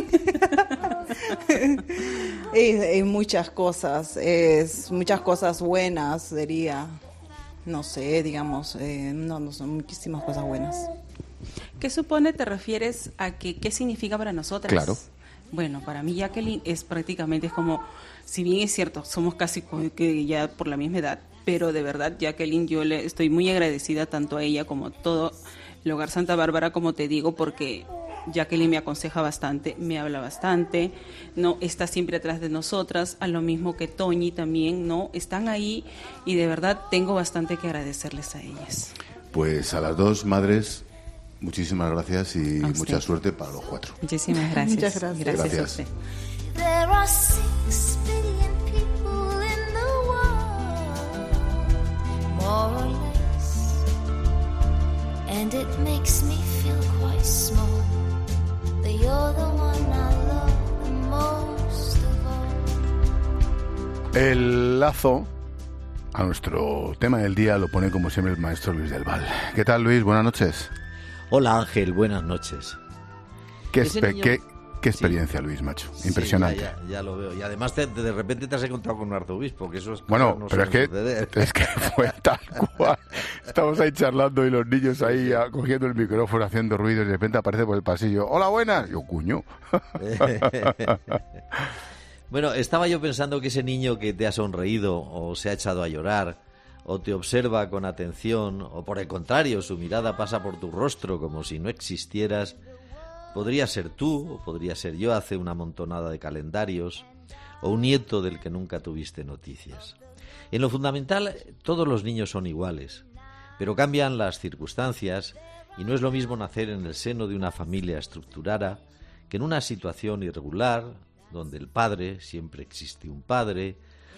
es, es muchas cosas, es muchas cosas buenas, diría. No sé, digamos, eh, no, no son muchísimas cosas buenas. ¿Qué supone? ¿Te refieres a que qué significa para nosotras? Claro. Bueno, para mí Jacqueline es prácticamente, es como, si bien es cierto, somos casi co- que ya por la misma edad, pero de verdad Jacqueline yo le estoy muy agradecida tanto a ella como a todo el Hogar Santa Bárbara, como te digo, porque Jacqueline me aconseja bastante, me habla bastante, no está siempre atrás de nosotras, a lo mismo que Toñi también, no están ahí y de verdad tengo bastante que agradecerles a ellas. Pues a las dos madres, muchísimas gracias y A mucha usted. suerte para los cuatro. Muchísimas gracias. Muchas gracias. Gracias, Gracias. a usted. There are six billion people in the world, more or less, and it makes me feel quite small. But you're the one I love the most of all. El lazo a nuestro tema del día lo pone como siempre el maestro Luis del Val. ¿Qué tal, Luis? Buenas noches. Hola Ángel, buenas noches. ¿Qué, Ese espe- niño- qué, qué Sí. experiencia, Luis, macho? Sí, Impresionante. ya, ya, ya lo veo. Y además te- de repente te has encontrado con un arzobispo, que eso es Bueno, no pero es suele que, suceder. es que fue tal cual. Estamos ahí charlando y los niños ahí ah, cogiendo el micrófono, haciendo ruido y de repente aparece por el pasillo. ¡Hola, buenas! Yo, cuño. Bueno, estaba yo pensando que ese niño que te ha sonreído o se ha echado a llorar o te observa con atención o por el contrario su mirada pasa por tu rostro como si no existieras, podría ser tú o podría ser yo hace una montonada de calendarios o un nieto del que nunca tuviste noticias. En lo fundamental, todos los niños son iguales, pero cambian las circunstancias y no es lo mismo nacer en el seno de una familia estructurada que en una situación irregular, donde el padre, siempre existe un padre,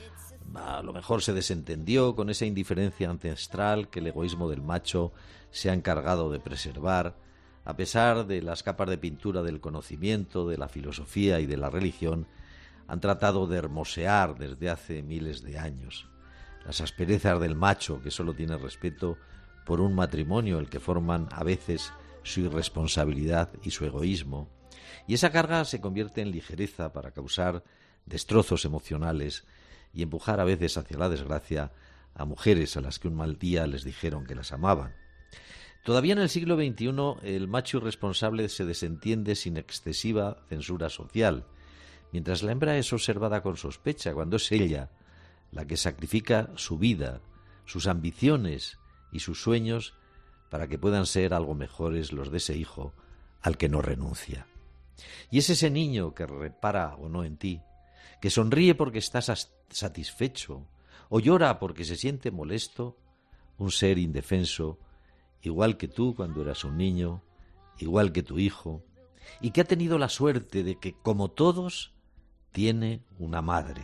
a lo mejor se desentendió con esa indiferencia ancestral que el egoísmo del macho se ha encargado de preservar, a pesar de las capas de pintura del conocimiento, de la filosofía y de la religión, han tratado de hermosear desde hace miles de años las asperezas del macho que solo tiene respeto por un matrimonio, el que forman a veces su irresponsabilidad y su egoísmo, y esa carga se convierte en ligereza para causar destrozos emocionales y empujar a veces hacia la desgracia a mujeres a las que un mal día les dijeron que las amaban. Todavía en el siglo veintiuno el macho irresponsable se desentiende sin excesiva censura social, mientras la hembra es observada con sospecha cuando es ella la que sacrifica su vida, sus ambiciones y sus sueños para que puedan ser algo mejores los de ese hijo al que no renuncia. Y es ese niño que repara o no en ti, que sonríe porque está satisfecho o llora porque se siente molesto, un ser indefenso, igual que tú cuando eras un niño, igual que tu hijo, y que ha tenido la suerte de que, como todos, tiene una madre.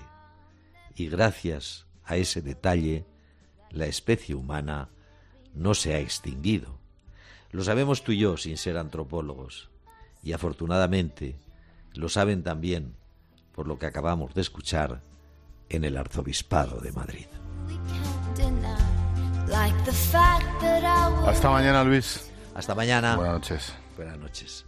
Y gracias a ese detalle, la especie humana no se ha extinguido. Lo sabemos tú y yo sin ser antropólogos, y afortunadamente lo saben también, por lo que acabamos de escuchar, en el Arzobispado de Madrid. Hasta mañana, Luis. Hasta mañana. Buenas noches. Buenas noches.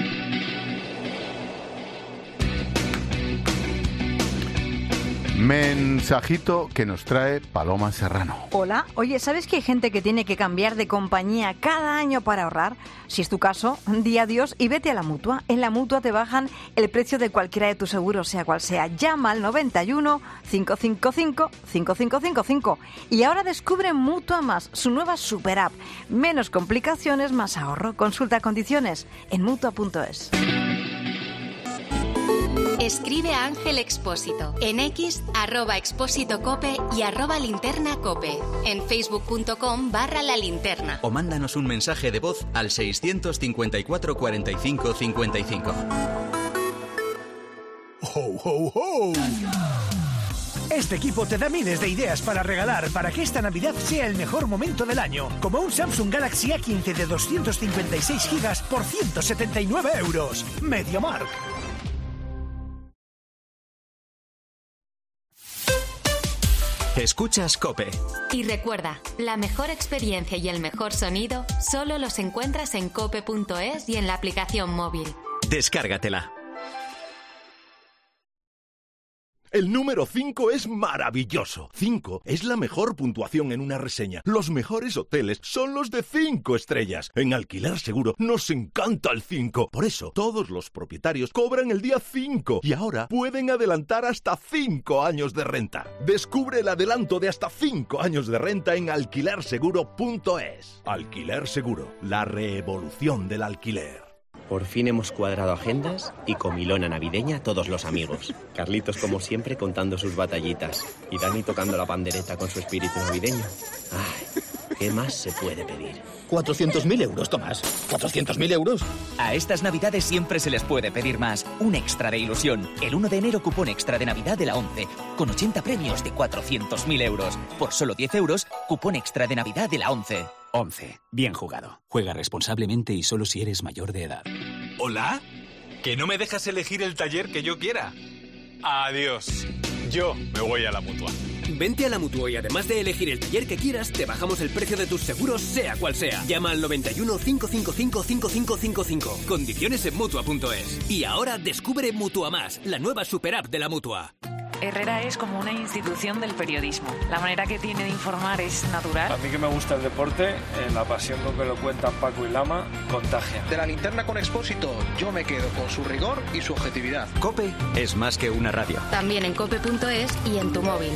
Mensajito que nos trae Paloma Serrano. Hola, oye, ¿sabes que hay gente que tiene que cambiar de compañía cada año para ahorrar? Si es tu caso, di adiós y vete a la Mutua. En la Mutua te bajan el precio de cualquiera de tus seguros, sea cual sea. Llama al noventa y uno, cinco cinco cinco, cinco cinco cinco cinco. Y ahora descubre Mutua Más, su nueva super app. Menos complicaciones, más ahorro. Consulta condiciones en mutua punto es. Escribe a Ángel Expósito en X, arroba Expósito Cope y arroba Linterna Cope. En facebook.com barra La Linterna. O mándanos un mensaje de voz al seiscientos cincuenta y cuatro cuarenta y cinco cincuenta y cinco. ¡Ho, ho, ho! Este equipo te da miles de ideas para regalar para que esta Navidad sea el mejor momento del año. Como un Samsung Galaxy A quince de doscientos cincuenta y seis gigas por ciento setenta y nueve euros. MediaMarkt. Escuchas COPE. Y recuerda, la mejor experiencia y el mejor sonido solo los encuentras en cope punto es y en la aplicación móvil. Descárgatela. El número cinco es maravilloso. cinco es la mejor puntuación en una reseña. Los mejores hoteles son los de cinco estrellas. En Alquiler Seguro nos encanta el cinco. Por eso, todos los propietarios cobran el día cinco y ahora pueden adelantar hasta cinco años de renta. Descubre el adelanto de hasta cinco años de renta en alquiler seguro punto es. Alquiler Seguro, la revolución del alquiler. Por fin hemos cuadrado agendas y comilona navideña a todos los amigos. Carlitos, como siempre, contando sus batallitas. Y Dani tocando la pandereta con su espíritu navideño. Ay, ¿qué más se puede pedir? cuatrocientos mil euros, Tomás. ¿cuatrocientos mil euros? A estas navidades siempre se les puede pedir más. Un extra de ilusión. El uno de enero, cupón extra de Navidad de la ONCE. Con ochenta premios de cuatrocientos mil euros. Por solo diez euros, cupón extra de Navidad de la ONCE. ONCE. Bien jugado. Juega responsablemente y solo si eres mayor de edad. ¿Hola? ¿Que no me dejas elegir el taller que yo quiera? Adiós. Yo me voy a la Mutua. Vente a la Mutua y además de elegir el taller que quieras, te bajamos el precio de tus seguros, sea cual sea. Llama al noventa y uno, cinco cinco cinco, cinco cinco cinco cinco. Condiciones en mutua punto es. Y ahora descubre Mutua Más, la nueva super app de la Mutua. Herrera es como una institución del periodismo. La manera que tiene de informar es natural. A mí que me gusta el deporte, eh, la pasión con que lo cuentan Paco y Lama, contagia. De La Linterna con Expósito, yo me quedo con su rigor y su objetividad. COPE es más que una radio. También en cope punto es y en tu móvil.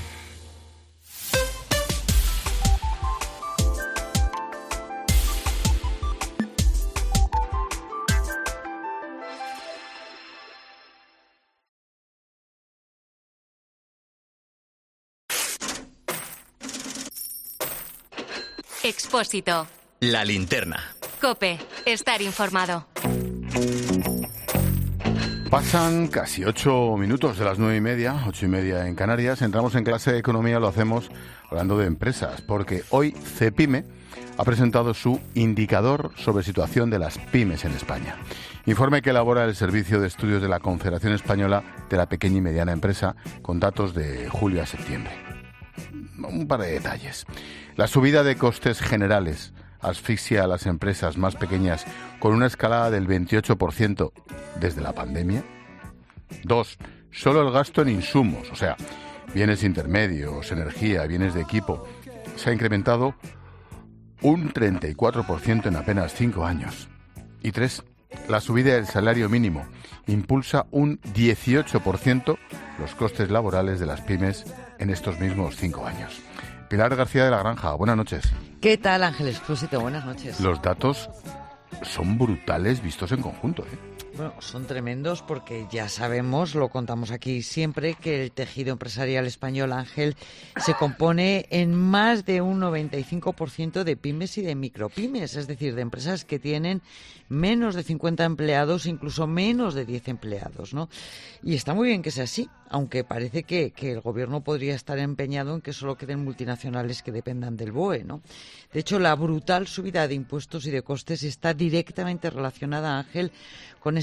Expósito. La Linterna. COPE. Estar informado. Pasan casi ocho minutos de las nueve y media, ocho y media en Canarias. Entramos en clase de economía, lo hacemos hablando de empresas, porque hoy CEPIME ha presentado su indicador sobre situación de las pymes en España. Informe que elabora el Servicio de Estudios de la Confederación Española de la Pequeña y Mediana Empresa, con datos de julio a septiembre. Un par de detalles. La subida de costes generales asfixia a las empresas más pequeñas con una escalada del veintiocho por ciento desde la pandemia. Dos, solo el gasto en insumos, o sea, bienes intermedios, energía, bienes de equipo, se ha incrementado un treinta y cuatro por ciento en apenas cinco años. Y tres, la subida del salario mínimo impulsa un dieciocho por ciento los costes laborales de las pymes en estos mismos cinco años. Pilar García de la Granja, buenas noches. ¿Qué tal, Ángel Expósito? Buenas noches. Los datos son brutales vistos en conjunto, ¿eh? Bueno, son tremendos porque ya sabemos, lo contamos aquí siempre, que el tejido empresarial español, Ángel, se compone en más de un noventa y cinco por ciento de pymes y de micropymes, es decir, de empresas que tienen menos de cincuenta empleados, incluso menos de diez empleados, ¿no? Y está muy bien que sea así, aunque parece que, que el gobierno podría estar empeñado en que solo queden multinacionales que dependan del B O E, ¿no? De hecho, la brutal subida de impuestos y de costes está directamente relacionada, Ángel, con ese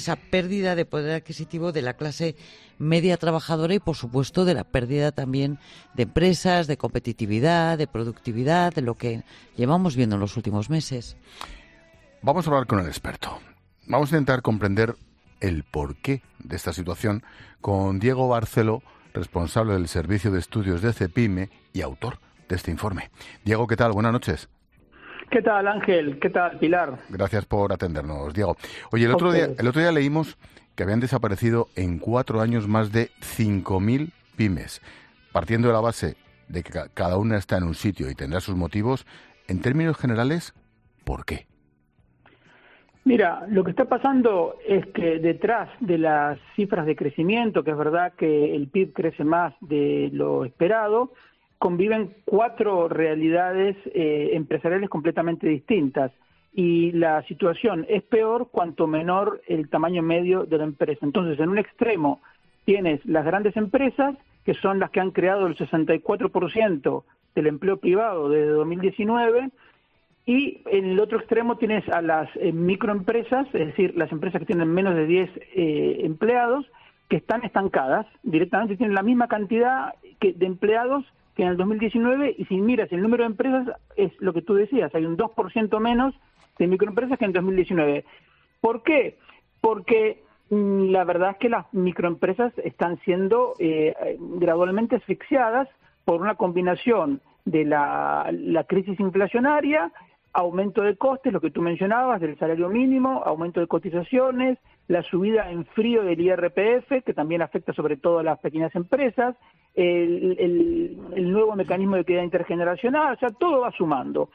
esa pérdida de poder adquisitivo de la clase media trabajadora y, por supuesto, de la pérdida también de empresas, de competitividad, de productividad, de lo que llevamos viendo en los últimos meses. Vamos a hablar con el experto. Vamos a intentar comprender el porqué de esta situación con Diego Barceló, responsable del Servicio de Estudios de CEPIME y autor de este informe. Diego, ¿qué tal? Buenas noches. ¿Qué tal, Ángel? ¿Qué tal, Pilar? Gracias por atendernos, Diego. Oye, el otro día, el otro día leímos que habían desaparecido en cuatro años más de cinco mil pymes. Partiendo de la base de que cada una está en un sitio y tendrá sus motivos, en términos generales, ¿por qué? Mira, lo que está pasando es que detrás de las cifras de crecimiento, que es verdad que el P I B crece más de lo esperado, conviven cuatro realidades eh, empresariales completamente distintas. Y la situación es peor cuanto menor el tamaño medio de la empresa. Entonces, en un extremo tienes las grandes empresas, que son las que han creado el sesenta y cuatro por ciento del empleo privado desde dos mil diecinueve, y en el otro extremo tienes a las eh, microempresas, es decir, las empresas que tienen menos de diez eh, empleados, que están estancadas, directamente tienen la misma cantidad que, de empleados que en el dos mil diecinueve, y si miras el número de empresas, es lo que tú decías, hay un dos por ciento menos de microempresas que en dos mil diecinueve. ¿Por qué? Porque mmm, la verdad es que las microempresas están siendo eh, gradualmente asfixiadas por una combinación de la, la crisis inflacionaria, aumento de costes, lo que tú mencionabas, del salario mínimo, aumento de cotizaciones, la subida en frío del I R P F, que también afecta sobre todo a las pequeñas empresas, el, el, el nuevo mecanismo de equidad intergeneracional, o sea, todo va sumando.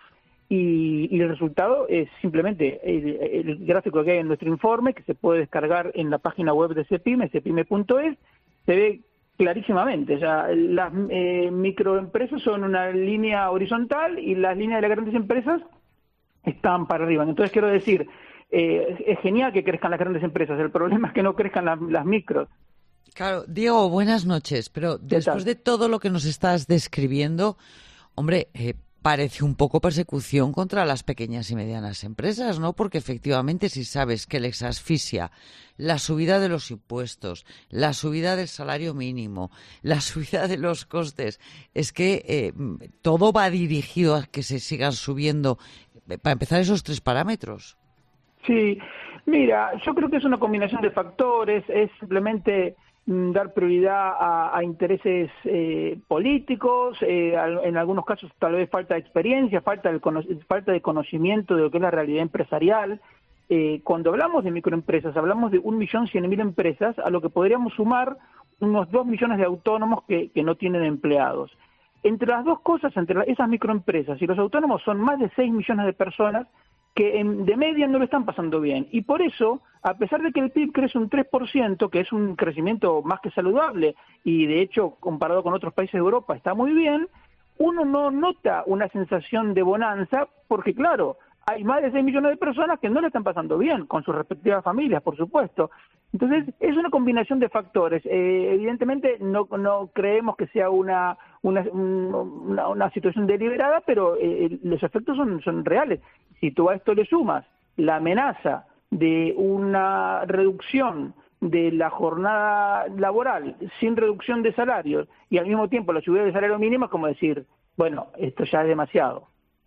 Y, y el resultado es simplemente el, el gráfico que hay en nuestro informe, que se puede descargar en la página web de CEPIME, cepime punto es, se ve clarísimamente. O sea, las eh, microempresas son una línea horizontal y las líneas de las grandes empresas están para arriba. Entonces, quiero decir, eh, es genial que crezcan las grandes empresas, el problema es que no crezcan las, las micros. Claro, Diego, buenas noches, pero después de todo lo que nos estás describiendo, hombre, eh, parece un poco persecución contra las pequeñas y medianas empresas, ¿no? Porque efectivamente, si sabes que les asfixia la subida de los impuestos, la subida del salario mínimo, la subida de los costes, es que eh, todo va dirigido a que se sigan subiendo, para empezar, esos tres parámetros. Sí, mira, yo creo que es una combinación de factores, es simplemente dar prioridad a, a intereses eh, políticos, eh, en algunos casos tal vez falta de experiencia, falta, del falta de conocimiento de lo que es la realidad empresarial. Eh, cuando hablamos de microempresas, hablamos de un millón cien mil empresas, a lo que podríamos sumar unos dos millones de autónomos que, que no tienen empleados. Entre las dos cosas, entre esas microempresas y los autónomos, son más de seis millones de personas que en, de media no lo están pasando bien. Y por eso, a pesar de que el P I B crece un tres por ciento, que es un crecimiento más que saludable, y de hecho, comparado con otros países de Europa, está muy bien, uno no nota una sensación de bonanza, porque claro, hay más de seis millones de personas que no le están pasando bien, con sus respectivas familias, por supuesto. Entonces, es una combinación de factores. Eh, evidentemente, no, no creemos que sea una, una, una, una situación deliberada, pero eh, los efectos son, son reales. Si tú a esto le sumas la amenaza de una reducción de la jornada laboral sin reducción de salarios y al mismo tiempo la subida del salario mínimo, es como decir, bueno, esto ya es demasiado.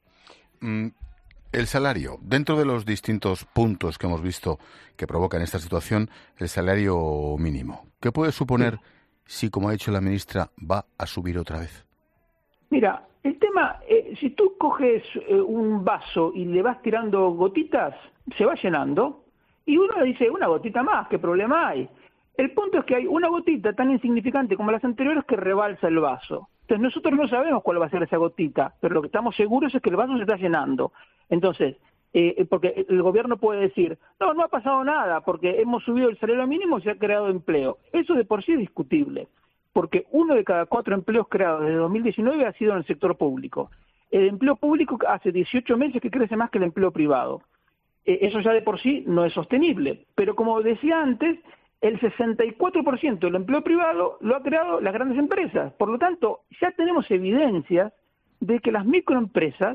Mm. El salario, dentro de los distintos puntos que hemos visto que provocan esta situación, el salario mínimo, ¿qué puede suponer sí. si, como ha dicho la ministra, va a subir otra vez? Mira, el tema, eh, si tú coges eh, un vaso y le vas tirando gotitas, se va llenando, y uno dice, una gotita más, ¿qué problema hay? El punto es que hay una gotita tan insignificante como las anteriores que rebalsa el vaso. Entonces nosotros no sabemos cuál va a ser esa gotita, pero lo que estamos seguros es que el vaso se está llenando. Entonces, eh, porque el gobierno puede decir, no, no ha pasado nada, porque hemos subido el salario mínimo y se ha creado empleo. Eso de por sí es discutible, porque uno de cada cuatro empleos creados desde dos mil diecinueve ha sido en el sector público. El empleo público hace dieciocho meses que crece más que el empleo privado. Eh, eso ya de por sí no es sostenible, pero como decía antes, el sesenta y cuatro por ciento del empleo privado lo ha creado las grandes empresas. Por lo tanto, ya tenemos evidencias de que las microempresas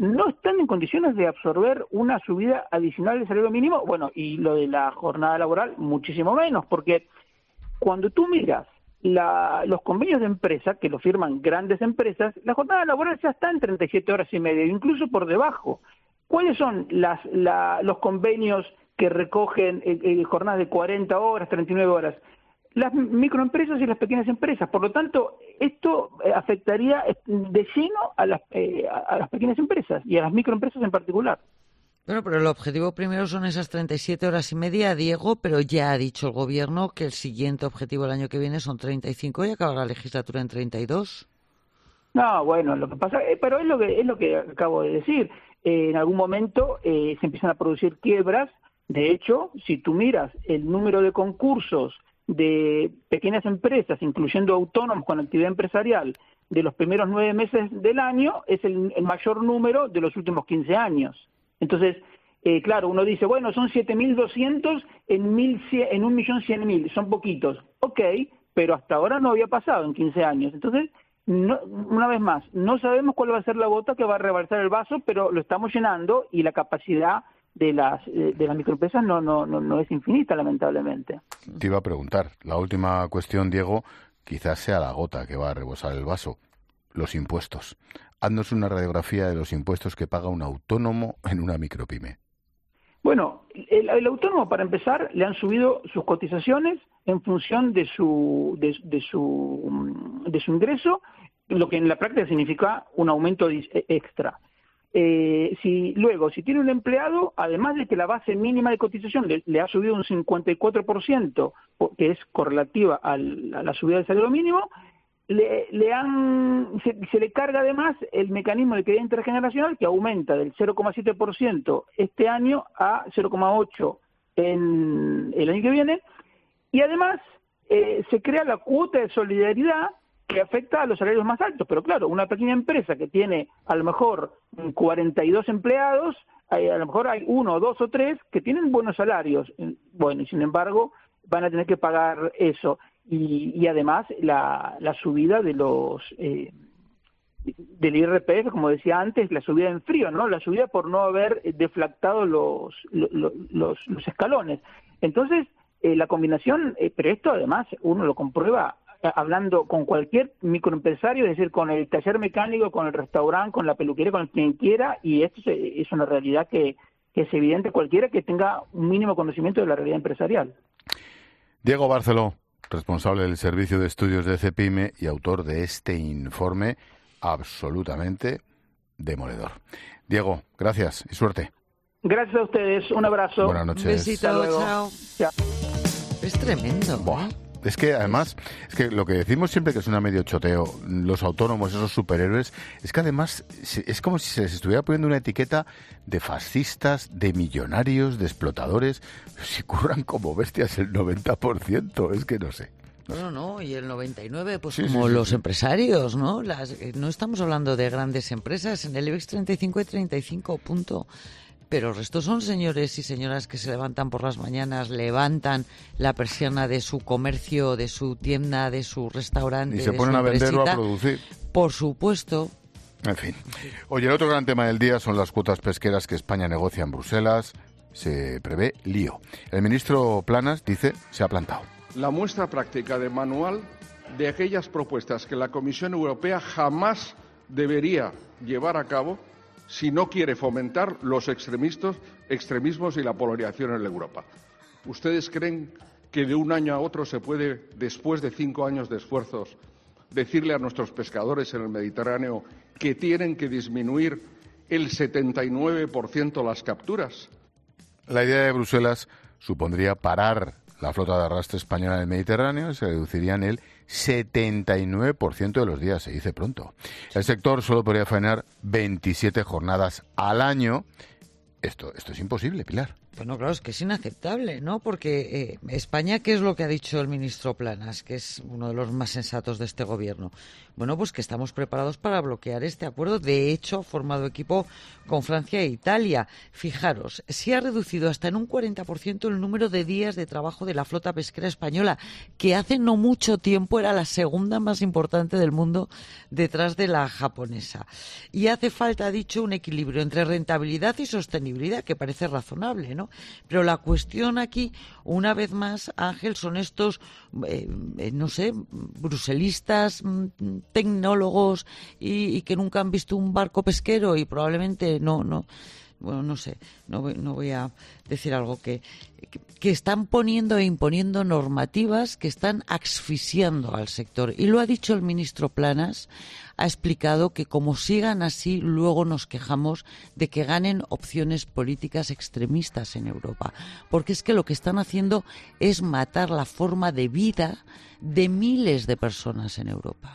no están en condiciones de absorber una subida adicional del salario mínimo, bueno, y lo de la jornada laboral muchísimo menos, porque cuando tú miras la, los convenios de empresa, que lo firman grandes empresas, la jornada laboral ya está en treinta y siete horas y media, incluso por debajo. ¿Cuáles son las, la, los convenios que recogen eh, eh, jornadas de cuarenta horas, treinta y nueve horas? Las microempresas y las pequeñas empresas. Por lo tanto, esto eh, afectaría de lleno a las, eh, a las pequeñas empresas y a las microempresas en particular. Bueno, pero el objetivo primero son esas treinta y siete horas y media, Diego, pero ya ha dicho el Gobierno que el siguiente objetivo el año que viene son treinta y cinco y acaba la legislatura en treinta y dos. No, bueno, lo que pasa, eh, pero es lo que es lo que acabo de decir. Eh, en algún momento eh, se empiezan a producir quiebras. De hecho, si tú miras el número de concursos de pequeñas empresas, incluyendo autónomos con actividad empresarial, de los primeros nueve meses del año, es el, el mayor número de los últimos quince años. Entonces, eh, claro, uno dice, bueno, son siete mil doscientos en, mil cien, en un millón cien mil, son poquitos. Ok, pero hasta ahora no había pasado en quince años. Entonces, no, una vez más, no sabemos cuál va a ser la gota que va a rebalsar el vaso, pero lo estamos llenando y la capacidad de las de las microempresas no, no, no, no es infinita, lamentablemente. Te iba a preguntar, la última cuestión, Diego, quizás sea la gota que va a rebosar el vaso, los impuestos. Haznos una radiografía de los impuestos que paga un autónomo en una micropyme. Bueno, el, el autónomo, para empezar, le han subido sus cotizaciones en función de su de, de su de su ingreso, lo que en la práctica significa un aumento extra. Eh, si luego, si tiene un empleado, además de que la base mínima de cotización le, le ha subido un cincuenta y cuatro por ciento, que es correlativa al, a la subida del salario mínimo, le, le han se, se le carga además el mecanismo de crédito intergeneracional, que aumenta del cero coma siete por ciento este año a cero coma ocho por ciento en el año que viene, y además eh, se crea la cuota de solidaridad que afecta a los salarios más altos. Pero claro, una pequeña empresa que tiene a lo mejor cuarenta y dos empleados, hay, a lo mejor hay uno, dos o tres que tienen buenos salarios, bueno, y sin embargo van a tener que pagar eso. Y, y además la, la subida de los eh, del I R P F, como decía antes, la subida en frío, ¿no? La subida por no haber deflactado los, los, los, los escalones. Entonces, eh, la combinación, eh, pero esto además uno lo comprueba hablando con cualquier microempresario, es decir, con el taller mecánico, con el restaurante, con la peluquería, con quien quiera, y esto es una realidad que, que es evidente cualquiera que tenga un mínimo conocimiento de la realidad empresarial. Diego Barceló, responsable del Servicio de Estudios de CEPIME y autor de este informe absolutamente demoledor. Diego, gracias y suerte. Gracias a ustedes, un abrazo. Buenas noches. Besito, chao. Chao. Es tremendo. Buah. Es que además, es que lo que decimos siempre que es una medio choteo, los autónomos, esos superhéroes, es que además es como si se les estuviera poniendo una etiqueta de fascistas, de millonarios, de explotadores. Si curran como bestias el noventa por ciento, es que no sé. No, no, no, y el noventa y nueve por ciento, pues sí, como sí, sí, los sí. empresarios, ¿no? Las, no estamos hablando de grandes empresas, en el IBEX treinta y cinco hay treinta y cinco, punto. Pero el resto son señores y señoras que se levantan por las mañanas, levantan la persiana de su comercio, de su tienda, de su restaurante. Y se de ponen su a vender o a empresita. producir. Por supuesto. En fin. Oye, el otro gran tema del día son las cuotas pesqueras que España negocia en Bruselas. Se prevé lío. El ministro Planas dice se ha plantado. La muestra práctica de manual de aquellas propuestas que la Comisión Europea jamás debería llevar a cabo si no quiere fomentar los extremistas, extremismos y la polarización en Europa. ¿Ustedes creen que de un año a otro se puede, después de cinco años de esfuerzos, decirle a nuestros pescadores en el Mediterráneo que tienen que disminuir el setenta y nueve por ciento las capturas? La idea de Bruselas supondría parar la flota de arrastre española en el Mediterráneo y se reducirían el setenta y nueve por ciento de los días, se dice pronto. El sector solo podría faenar veintisiete jornadas al año. Esto, esto es imposible, Pilar. Bueno, claro, es que es inaceptable, ¿no? Porque eh, España, ¿qué es lo que ha dicho el ministro Planas, que es uno de los más sensatos de este gobierno? Bueno, pues que estamos preparados para bloquear este acuerdo. De hecho, ha formado equipo con Francia e Italia. Fijaros, se ha reducido hasta en un cuarenta por ciento el número de días de trabajo de la flota pesquera española, que hace no mucho tiempo era la segunda más importante del mundo detrás de la japonesa. Y hace falta, ha dicho, un equilibrio entre rentabilidad y sostenibilidad, que parece razonable, ¿no? Pero la cuestión aquí, una vez más, Ángel, son estos, eh, eh, no sé, bruselistas, tecnólogos y, y que nunca han visto un barco pesquero y probablemente no, no, bueno, no sé, no voy, no voy a decir algo que, que, que están poniendo e imponiendo normativas que están asfixiando al sector. Y lo ha dicho el ministro Planas, ha explicado que como sigan así, luego nos quejamos de que ganen opciones políticas extremistas en Europa. Porque es que lo que están haciendo es matar la forma de vida de miles de personas en Europa.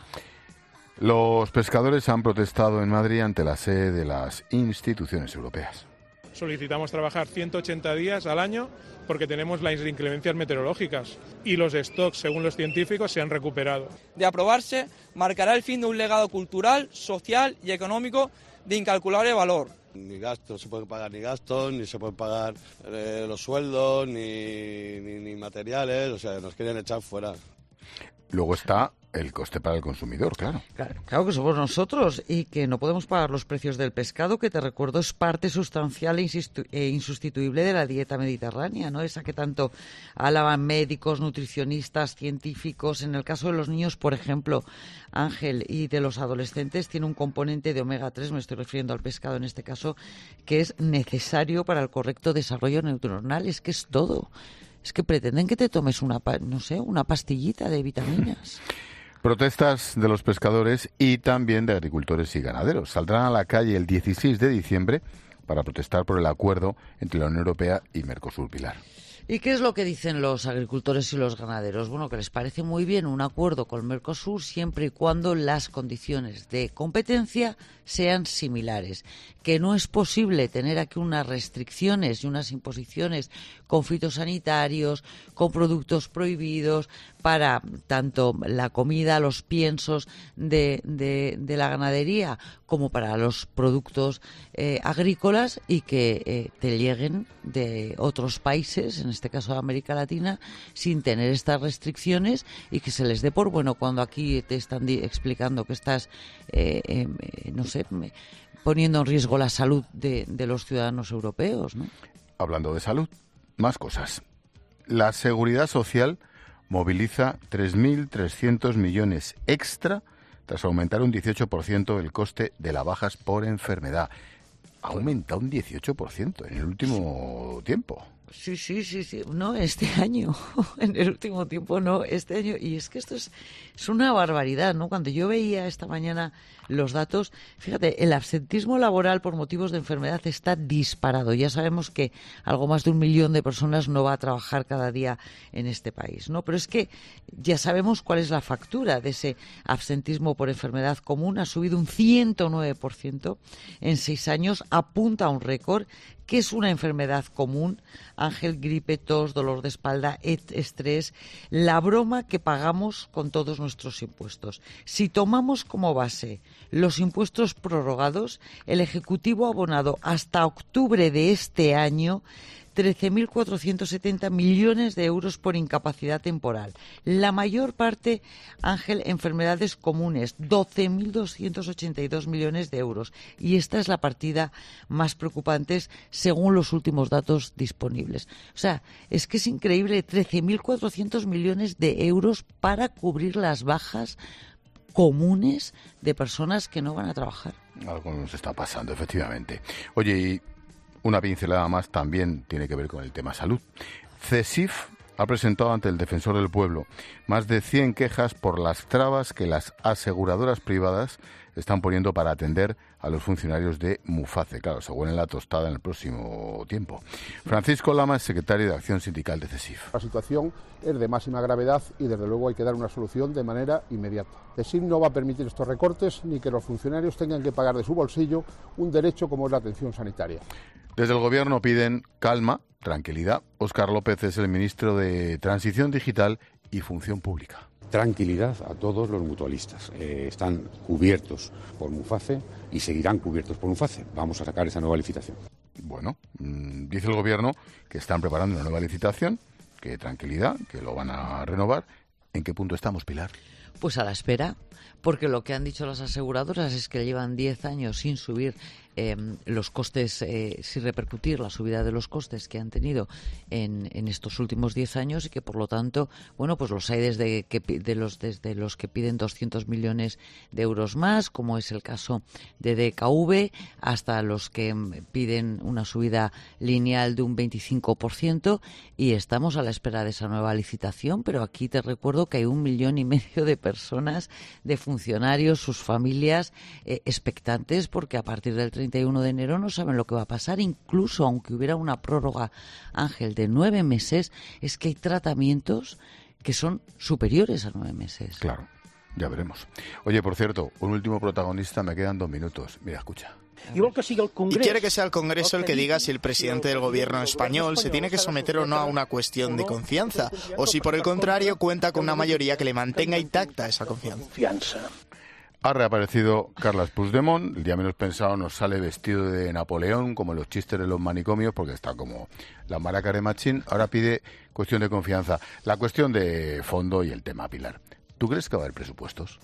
Los pescadores han protestado en Madrid ante la sede de las instituciones europeas. Solicitamos trabajar ciento ochenta días al año porque tenemos las inclemencias meteorológicas y los stocks, según los científicos, se han recuperado. De aprobarse, marcará el fin de un legado cultural, social y económico de incalculable valor. Ni gastos, no se pueden pagar ni gastos, ni se pueden pagar eh, los sueldos, ni, ni, ni materiales, o sea, nos quieren echar fuera. Luego está el coste para el consumidor, claro. claro. Claro que somos nosotros y que no podemos pagar los precios del pescado, que te recuerdo es parte sustancial e insustituible de la dieta mediterránea, ¿no? Esa que tanto alaban médicos, nutricionistas, científicos. En el caso de los niños, por ejemplo, Ángel, y de los adolescentes, tiene un componente de omega tres, me estoy refiriendo al pescado en este caso, que es necesario para el correcto desarrollo neuronal. Es que es todo. Es que pretenden que te tomes una, no sé, una pastillita de vitaminas. Protestas de los pescadores y también de agricultores y ganaderos. Saldrán a la calle el dieciséis de diciembre para protestar por el acuerdo entre la Unión Europea y Mercosur, Pilar. ¿Y qué es lo que dicen los agricultores y los ganaderos? Bueno, que les parece muy bien un acuerdo con Mercosur siempre y cuando las condiciones de competencia sean similares. Que no es posible tener aquí unas restricciones y unas imposiciones con fitosanitarios, con productos prohibidos para tanto la comida, los piensos de, de, de la ganadería como para los productos eh, agrícolas y que eh, te lleguen de otros países, en este caso de América Latina, sin tener estas restricciones y que se les dé por bueno cuando aquí te están di- explicando que estás, eh, eh, no sé, poniendo en riesgo la salud de, de los ciudadanos europeos, ¿no? Hablando de salud, más cosas. La Seguridad Social moviliza tres mil trescientos millones extra tras aumentar un dieciocho por ciento el coste de las bajas por enfermedad. Ha aumentado un dieciocho por ciento en el último tiempo. Sí, sí, sí, sí. No, este año, en el último tiempo no, este año. Y es que esto es, es una barbaridad, ¿no? Cuando yo veía esta mañana los datos, fíjate, el absentismo laboral por motivos de enfermedad está disparado. Ya sabemos que algo más de un millón de personas no va a trabajar cada día en este país, ¿no? Pero es que ya sabemos cuál es la factura de ese absentismo por enfermedad común. Ha subido un ciento nueve por ciento en seis años, apunta a un récord. ¿Qué es una enfermedad común? Ángel, gripe, tos, dolor de espalda, estrés, la broma que pagamos con todos nuestros impuestos. Si tomamos como base los impuestos prorrogados, el Ejecutivo ha abonado hasta octubre de este año trece mil cuatrocientos setenta millones de euros por incapacidad temporal. La mayor parte, Ángel, enfermedades comunes, doce mil doscientos ochenta y dos millones de euros. Y esta es la partida más preocupante según los últimos datos disponibles. O sea, es que es increíble, trece mil cuatrocientos millones de euros para cubrir las bajas comunes de personas que no van a trabajar. Algo nos está pasando, efectivamente. Oye, y una pincelada más también tiene que ver con el tema salud. CESIF ha presentado ante el Defensor del Pueblo más de cien quejas por las trabas que las aseguradoras privadas están poniendo para atender a los funcionarios de Muface. Claro, se huele la tostada en el próximo tiempo. Francisco Lama es secretario de Acción Sindical de CESIF. La situación es de máxima gravedad y desde luego hay que dar una solución de manera inmediata. CESIF no va a permitir estos recortes ni que los funcionarios tengan que pagar de su bolsillo un derecho como es la atención sanitaria. Desde el Gobierno piden calma, tranquilidad. Óscar López es el ministro de Transición Digital y Función Pública. Tranquilidad a todos los mutualistas. Eh, están cubiertos por Muface y seguirán cubiertos por Muface. Vamos a sacar esa nueva licitación. Bueno, mmm, dice el Gobierno que están preparando una nueva licitación, que tranquilidad, que lo van a renovar. ¿En qué punto estamos, Pilar? Pues a la espera, porque lo que han dicho las aseguradoras es que llevan diez años sin subir eh, los costes, eh, sin repercutir la subida de los costes que han tenido en, en estos últimos diez años y que, por lo tanto, bueno, pues los hay desde, que, de los, desde los que piden doscientos millones de euros más, como es el caso de D K V, hasta los que piden una subida lineal de un veinticinco por ciento, y estamos a la espera de esa nueva licitación, pero aquí te recuerdo que hay un millón y medio de personas, de funcionarios, sus familias, eh, expectantes, porque a partir del treinta y uno de enero no saben lo que va a pasar. Incluso aunque hubiera una prórroga, Ángel, de nueve meses, es que hay tratamientos que son superiores a nueve meses. Claro, ya veremos. Oye, por cierto, un último protagonista, me quedan dos minutos. Mira, escucha. Y quiere que sea el Congreso el que diga si el presidente del gobierno español se tiene que someter o no a una cuestión de confianza, o si por el contrario cuenta con una mayoría que le mantenga intacta esa confianza. Ha reaparecido Carles Puigdemont, el día menos pensado nos sale vestido de Napoleón, como en los chistes de los manicomios, porque está como la maraca de Machín. Ahora pide cuestión de confianza. La cuestión de fondo y el tema, Pilar. ¿Tú crees que va a haber presupuestos?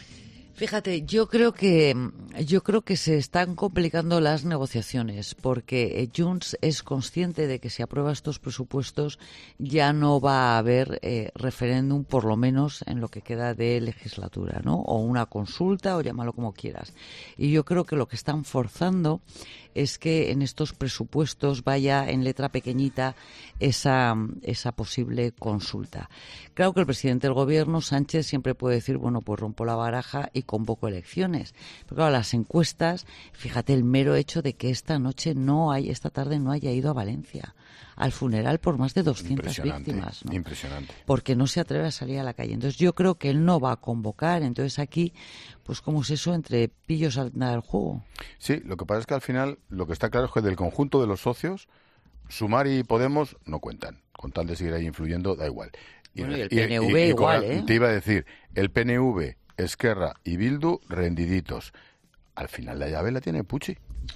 Fíjate, yo creo que yo creo que se están complicando las negociaciones, porque Junts es consciente de que si aprueba estos presupuestos ya no va a haber eh, referéndum, por lo menos en lo que queda de legislatura, ¿no? O una consulta, o llámalo como quieras. Y yo creo que lo que están forzando es que en estos presupuestos vaya en letra pequeñita esa, esa posible consulta. Claro que el presidente del gobierno, Sánchez, siempre puede decir, bueno, pues rompo la baraja y convoco elecciones. Pero claro, las encuestas, fíjate el mero hecho de que esta noche no hay, esta tarde no haya ido a Valencia al funeral por más de doscientas víctimas, ¿no? Impresionante. Porque no se atreve a salir a la calle. Entonces yo creo que él no va a convocar. Entonces aquí, pues ¿cómo es eso? Entre pillos al nada del juego. Sí, lo que pasa es que al final lo que está claro es que del conjunto de los socios, Sumar y Podemos no cuentan. Con tal de seguir ahí influyendo, da igual. Y, bueno, y el P N V y, y, igual, y, ¿eh? Te iba a decir, el P N V, Esquerra y Bildu rendiditos. Al final la llave la tiene Puig.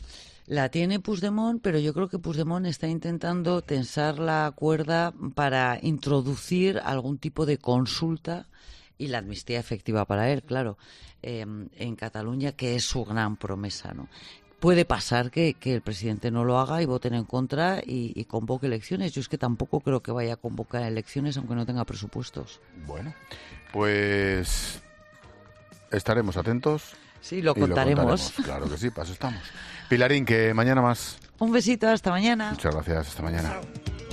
La tiene Puigdemont, pero yo creo que Puigdemont está intentando tensar la cuerda para introducir algún tipo de consulta y la amnistía efectiva para él, claro, eh, en Cataluña, que es su gran promesa, ¿no? Puede pasar que, que el presidente no lo haga y voten en contra y, y convoque elecciones. Yo es que tampoco creo que vaya a convocar elecciones aunque no tenga presupuestos. Bueno, pues estaremos atentos. Sí, lo contaremos. lo contaremos. Claro que sí, para eso estamos. Pilarín, que mañana más. Un besito, hasta mañana. Muchas gracias, hasta mañana. Chao.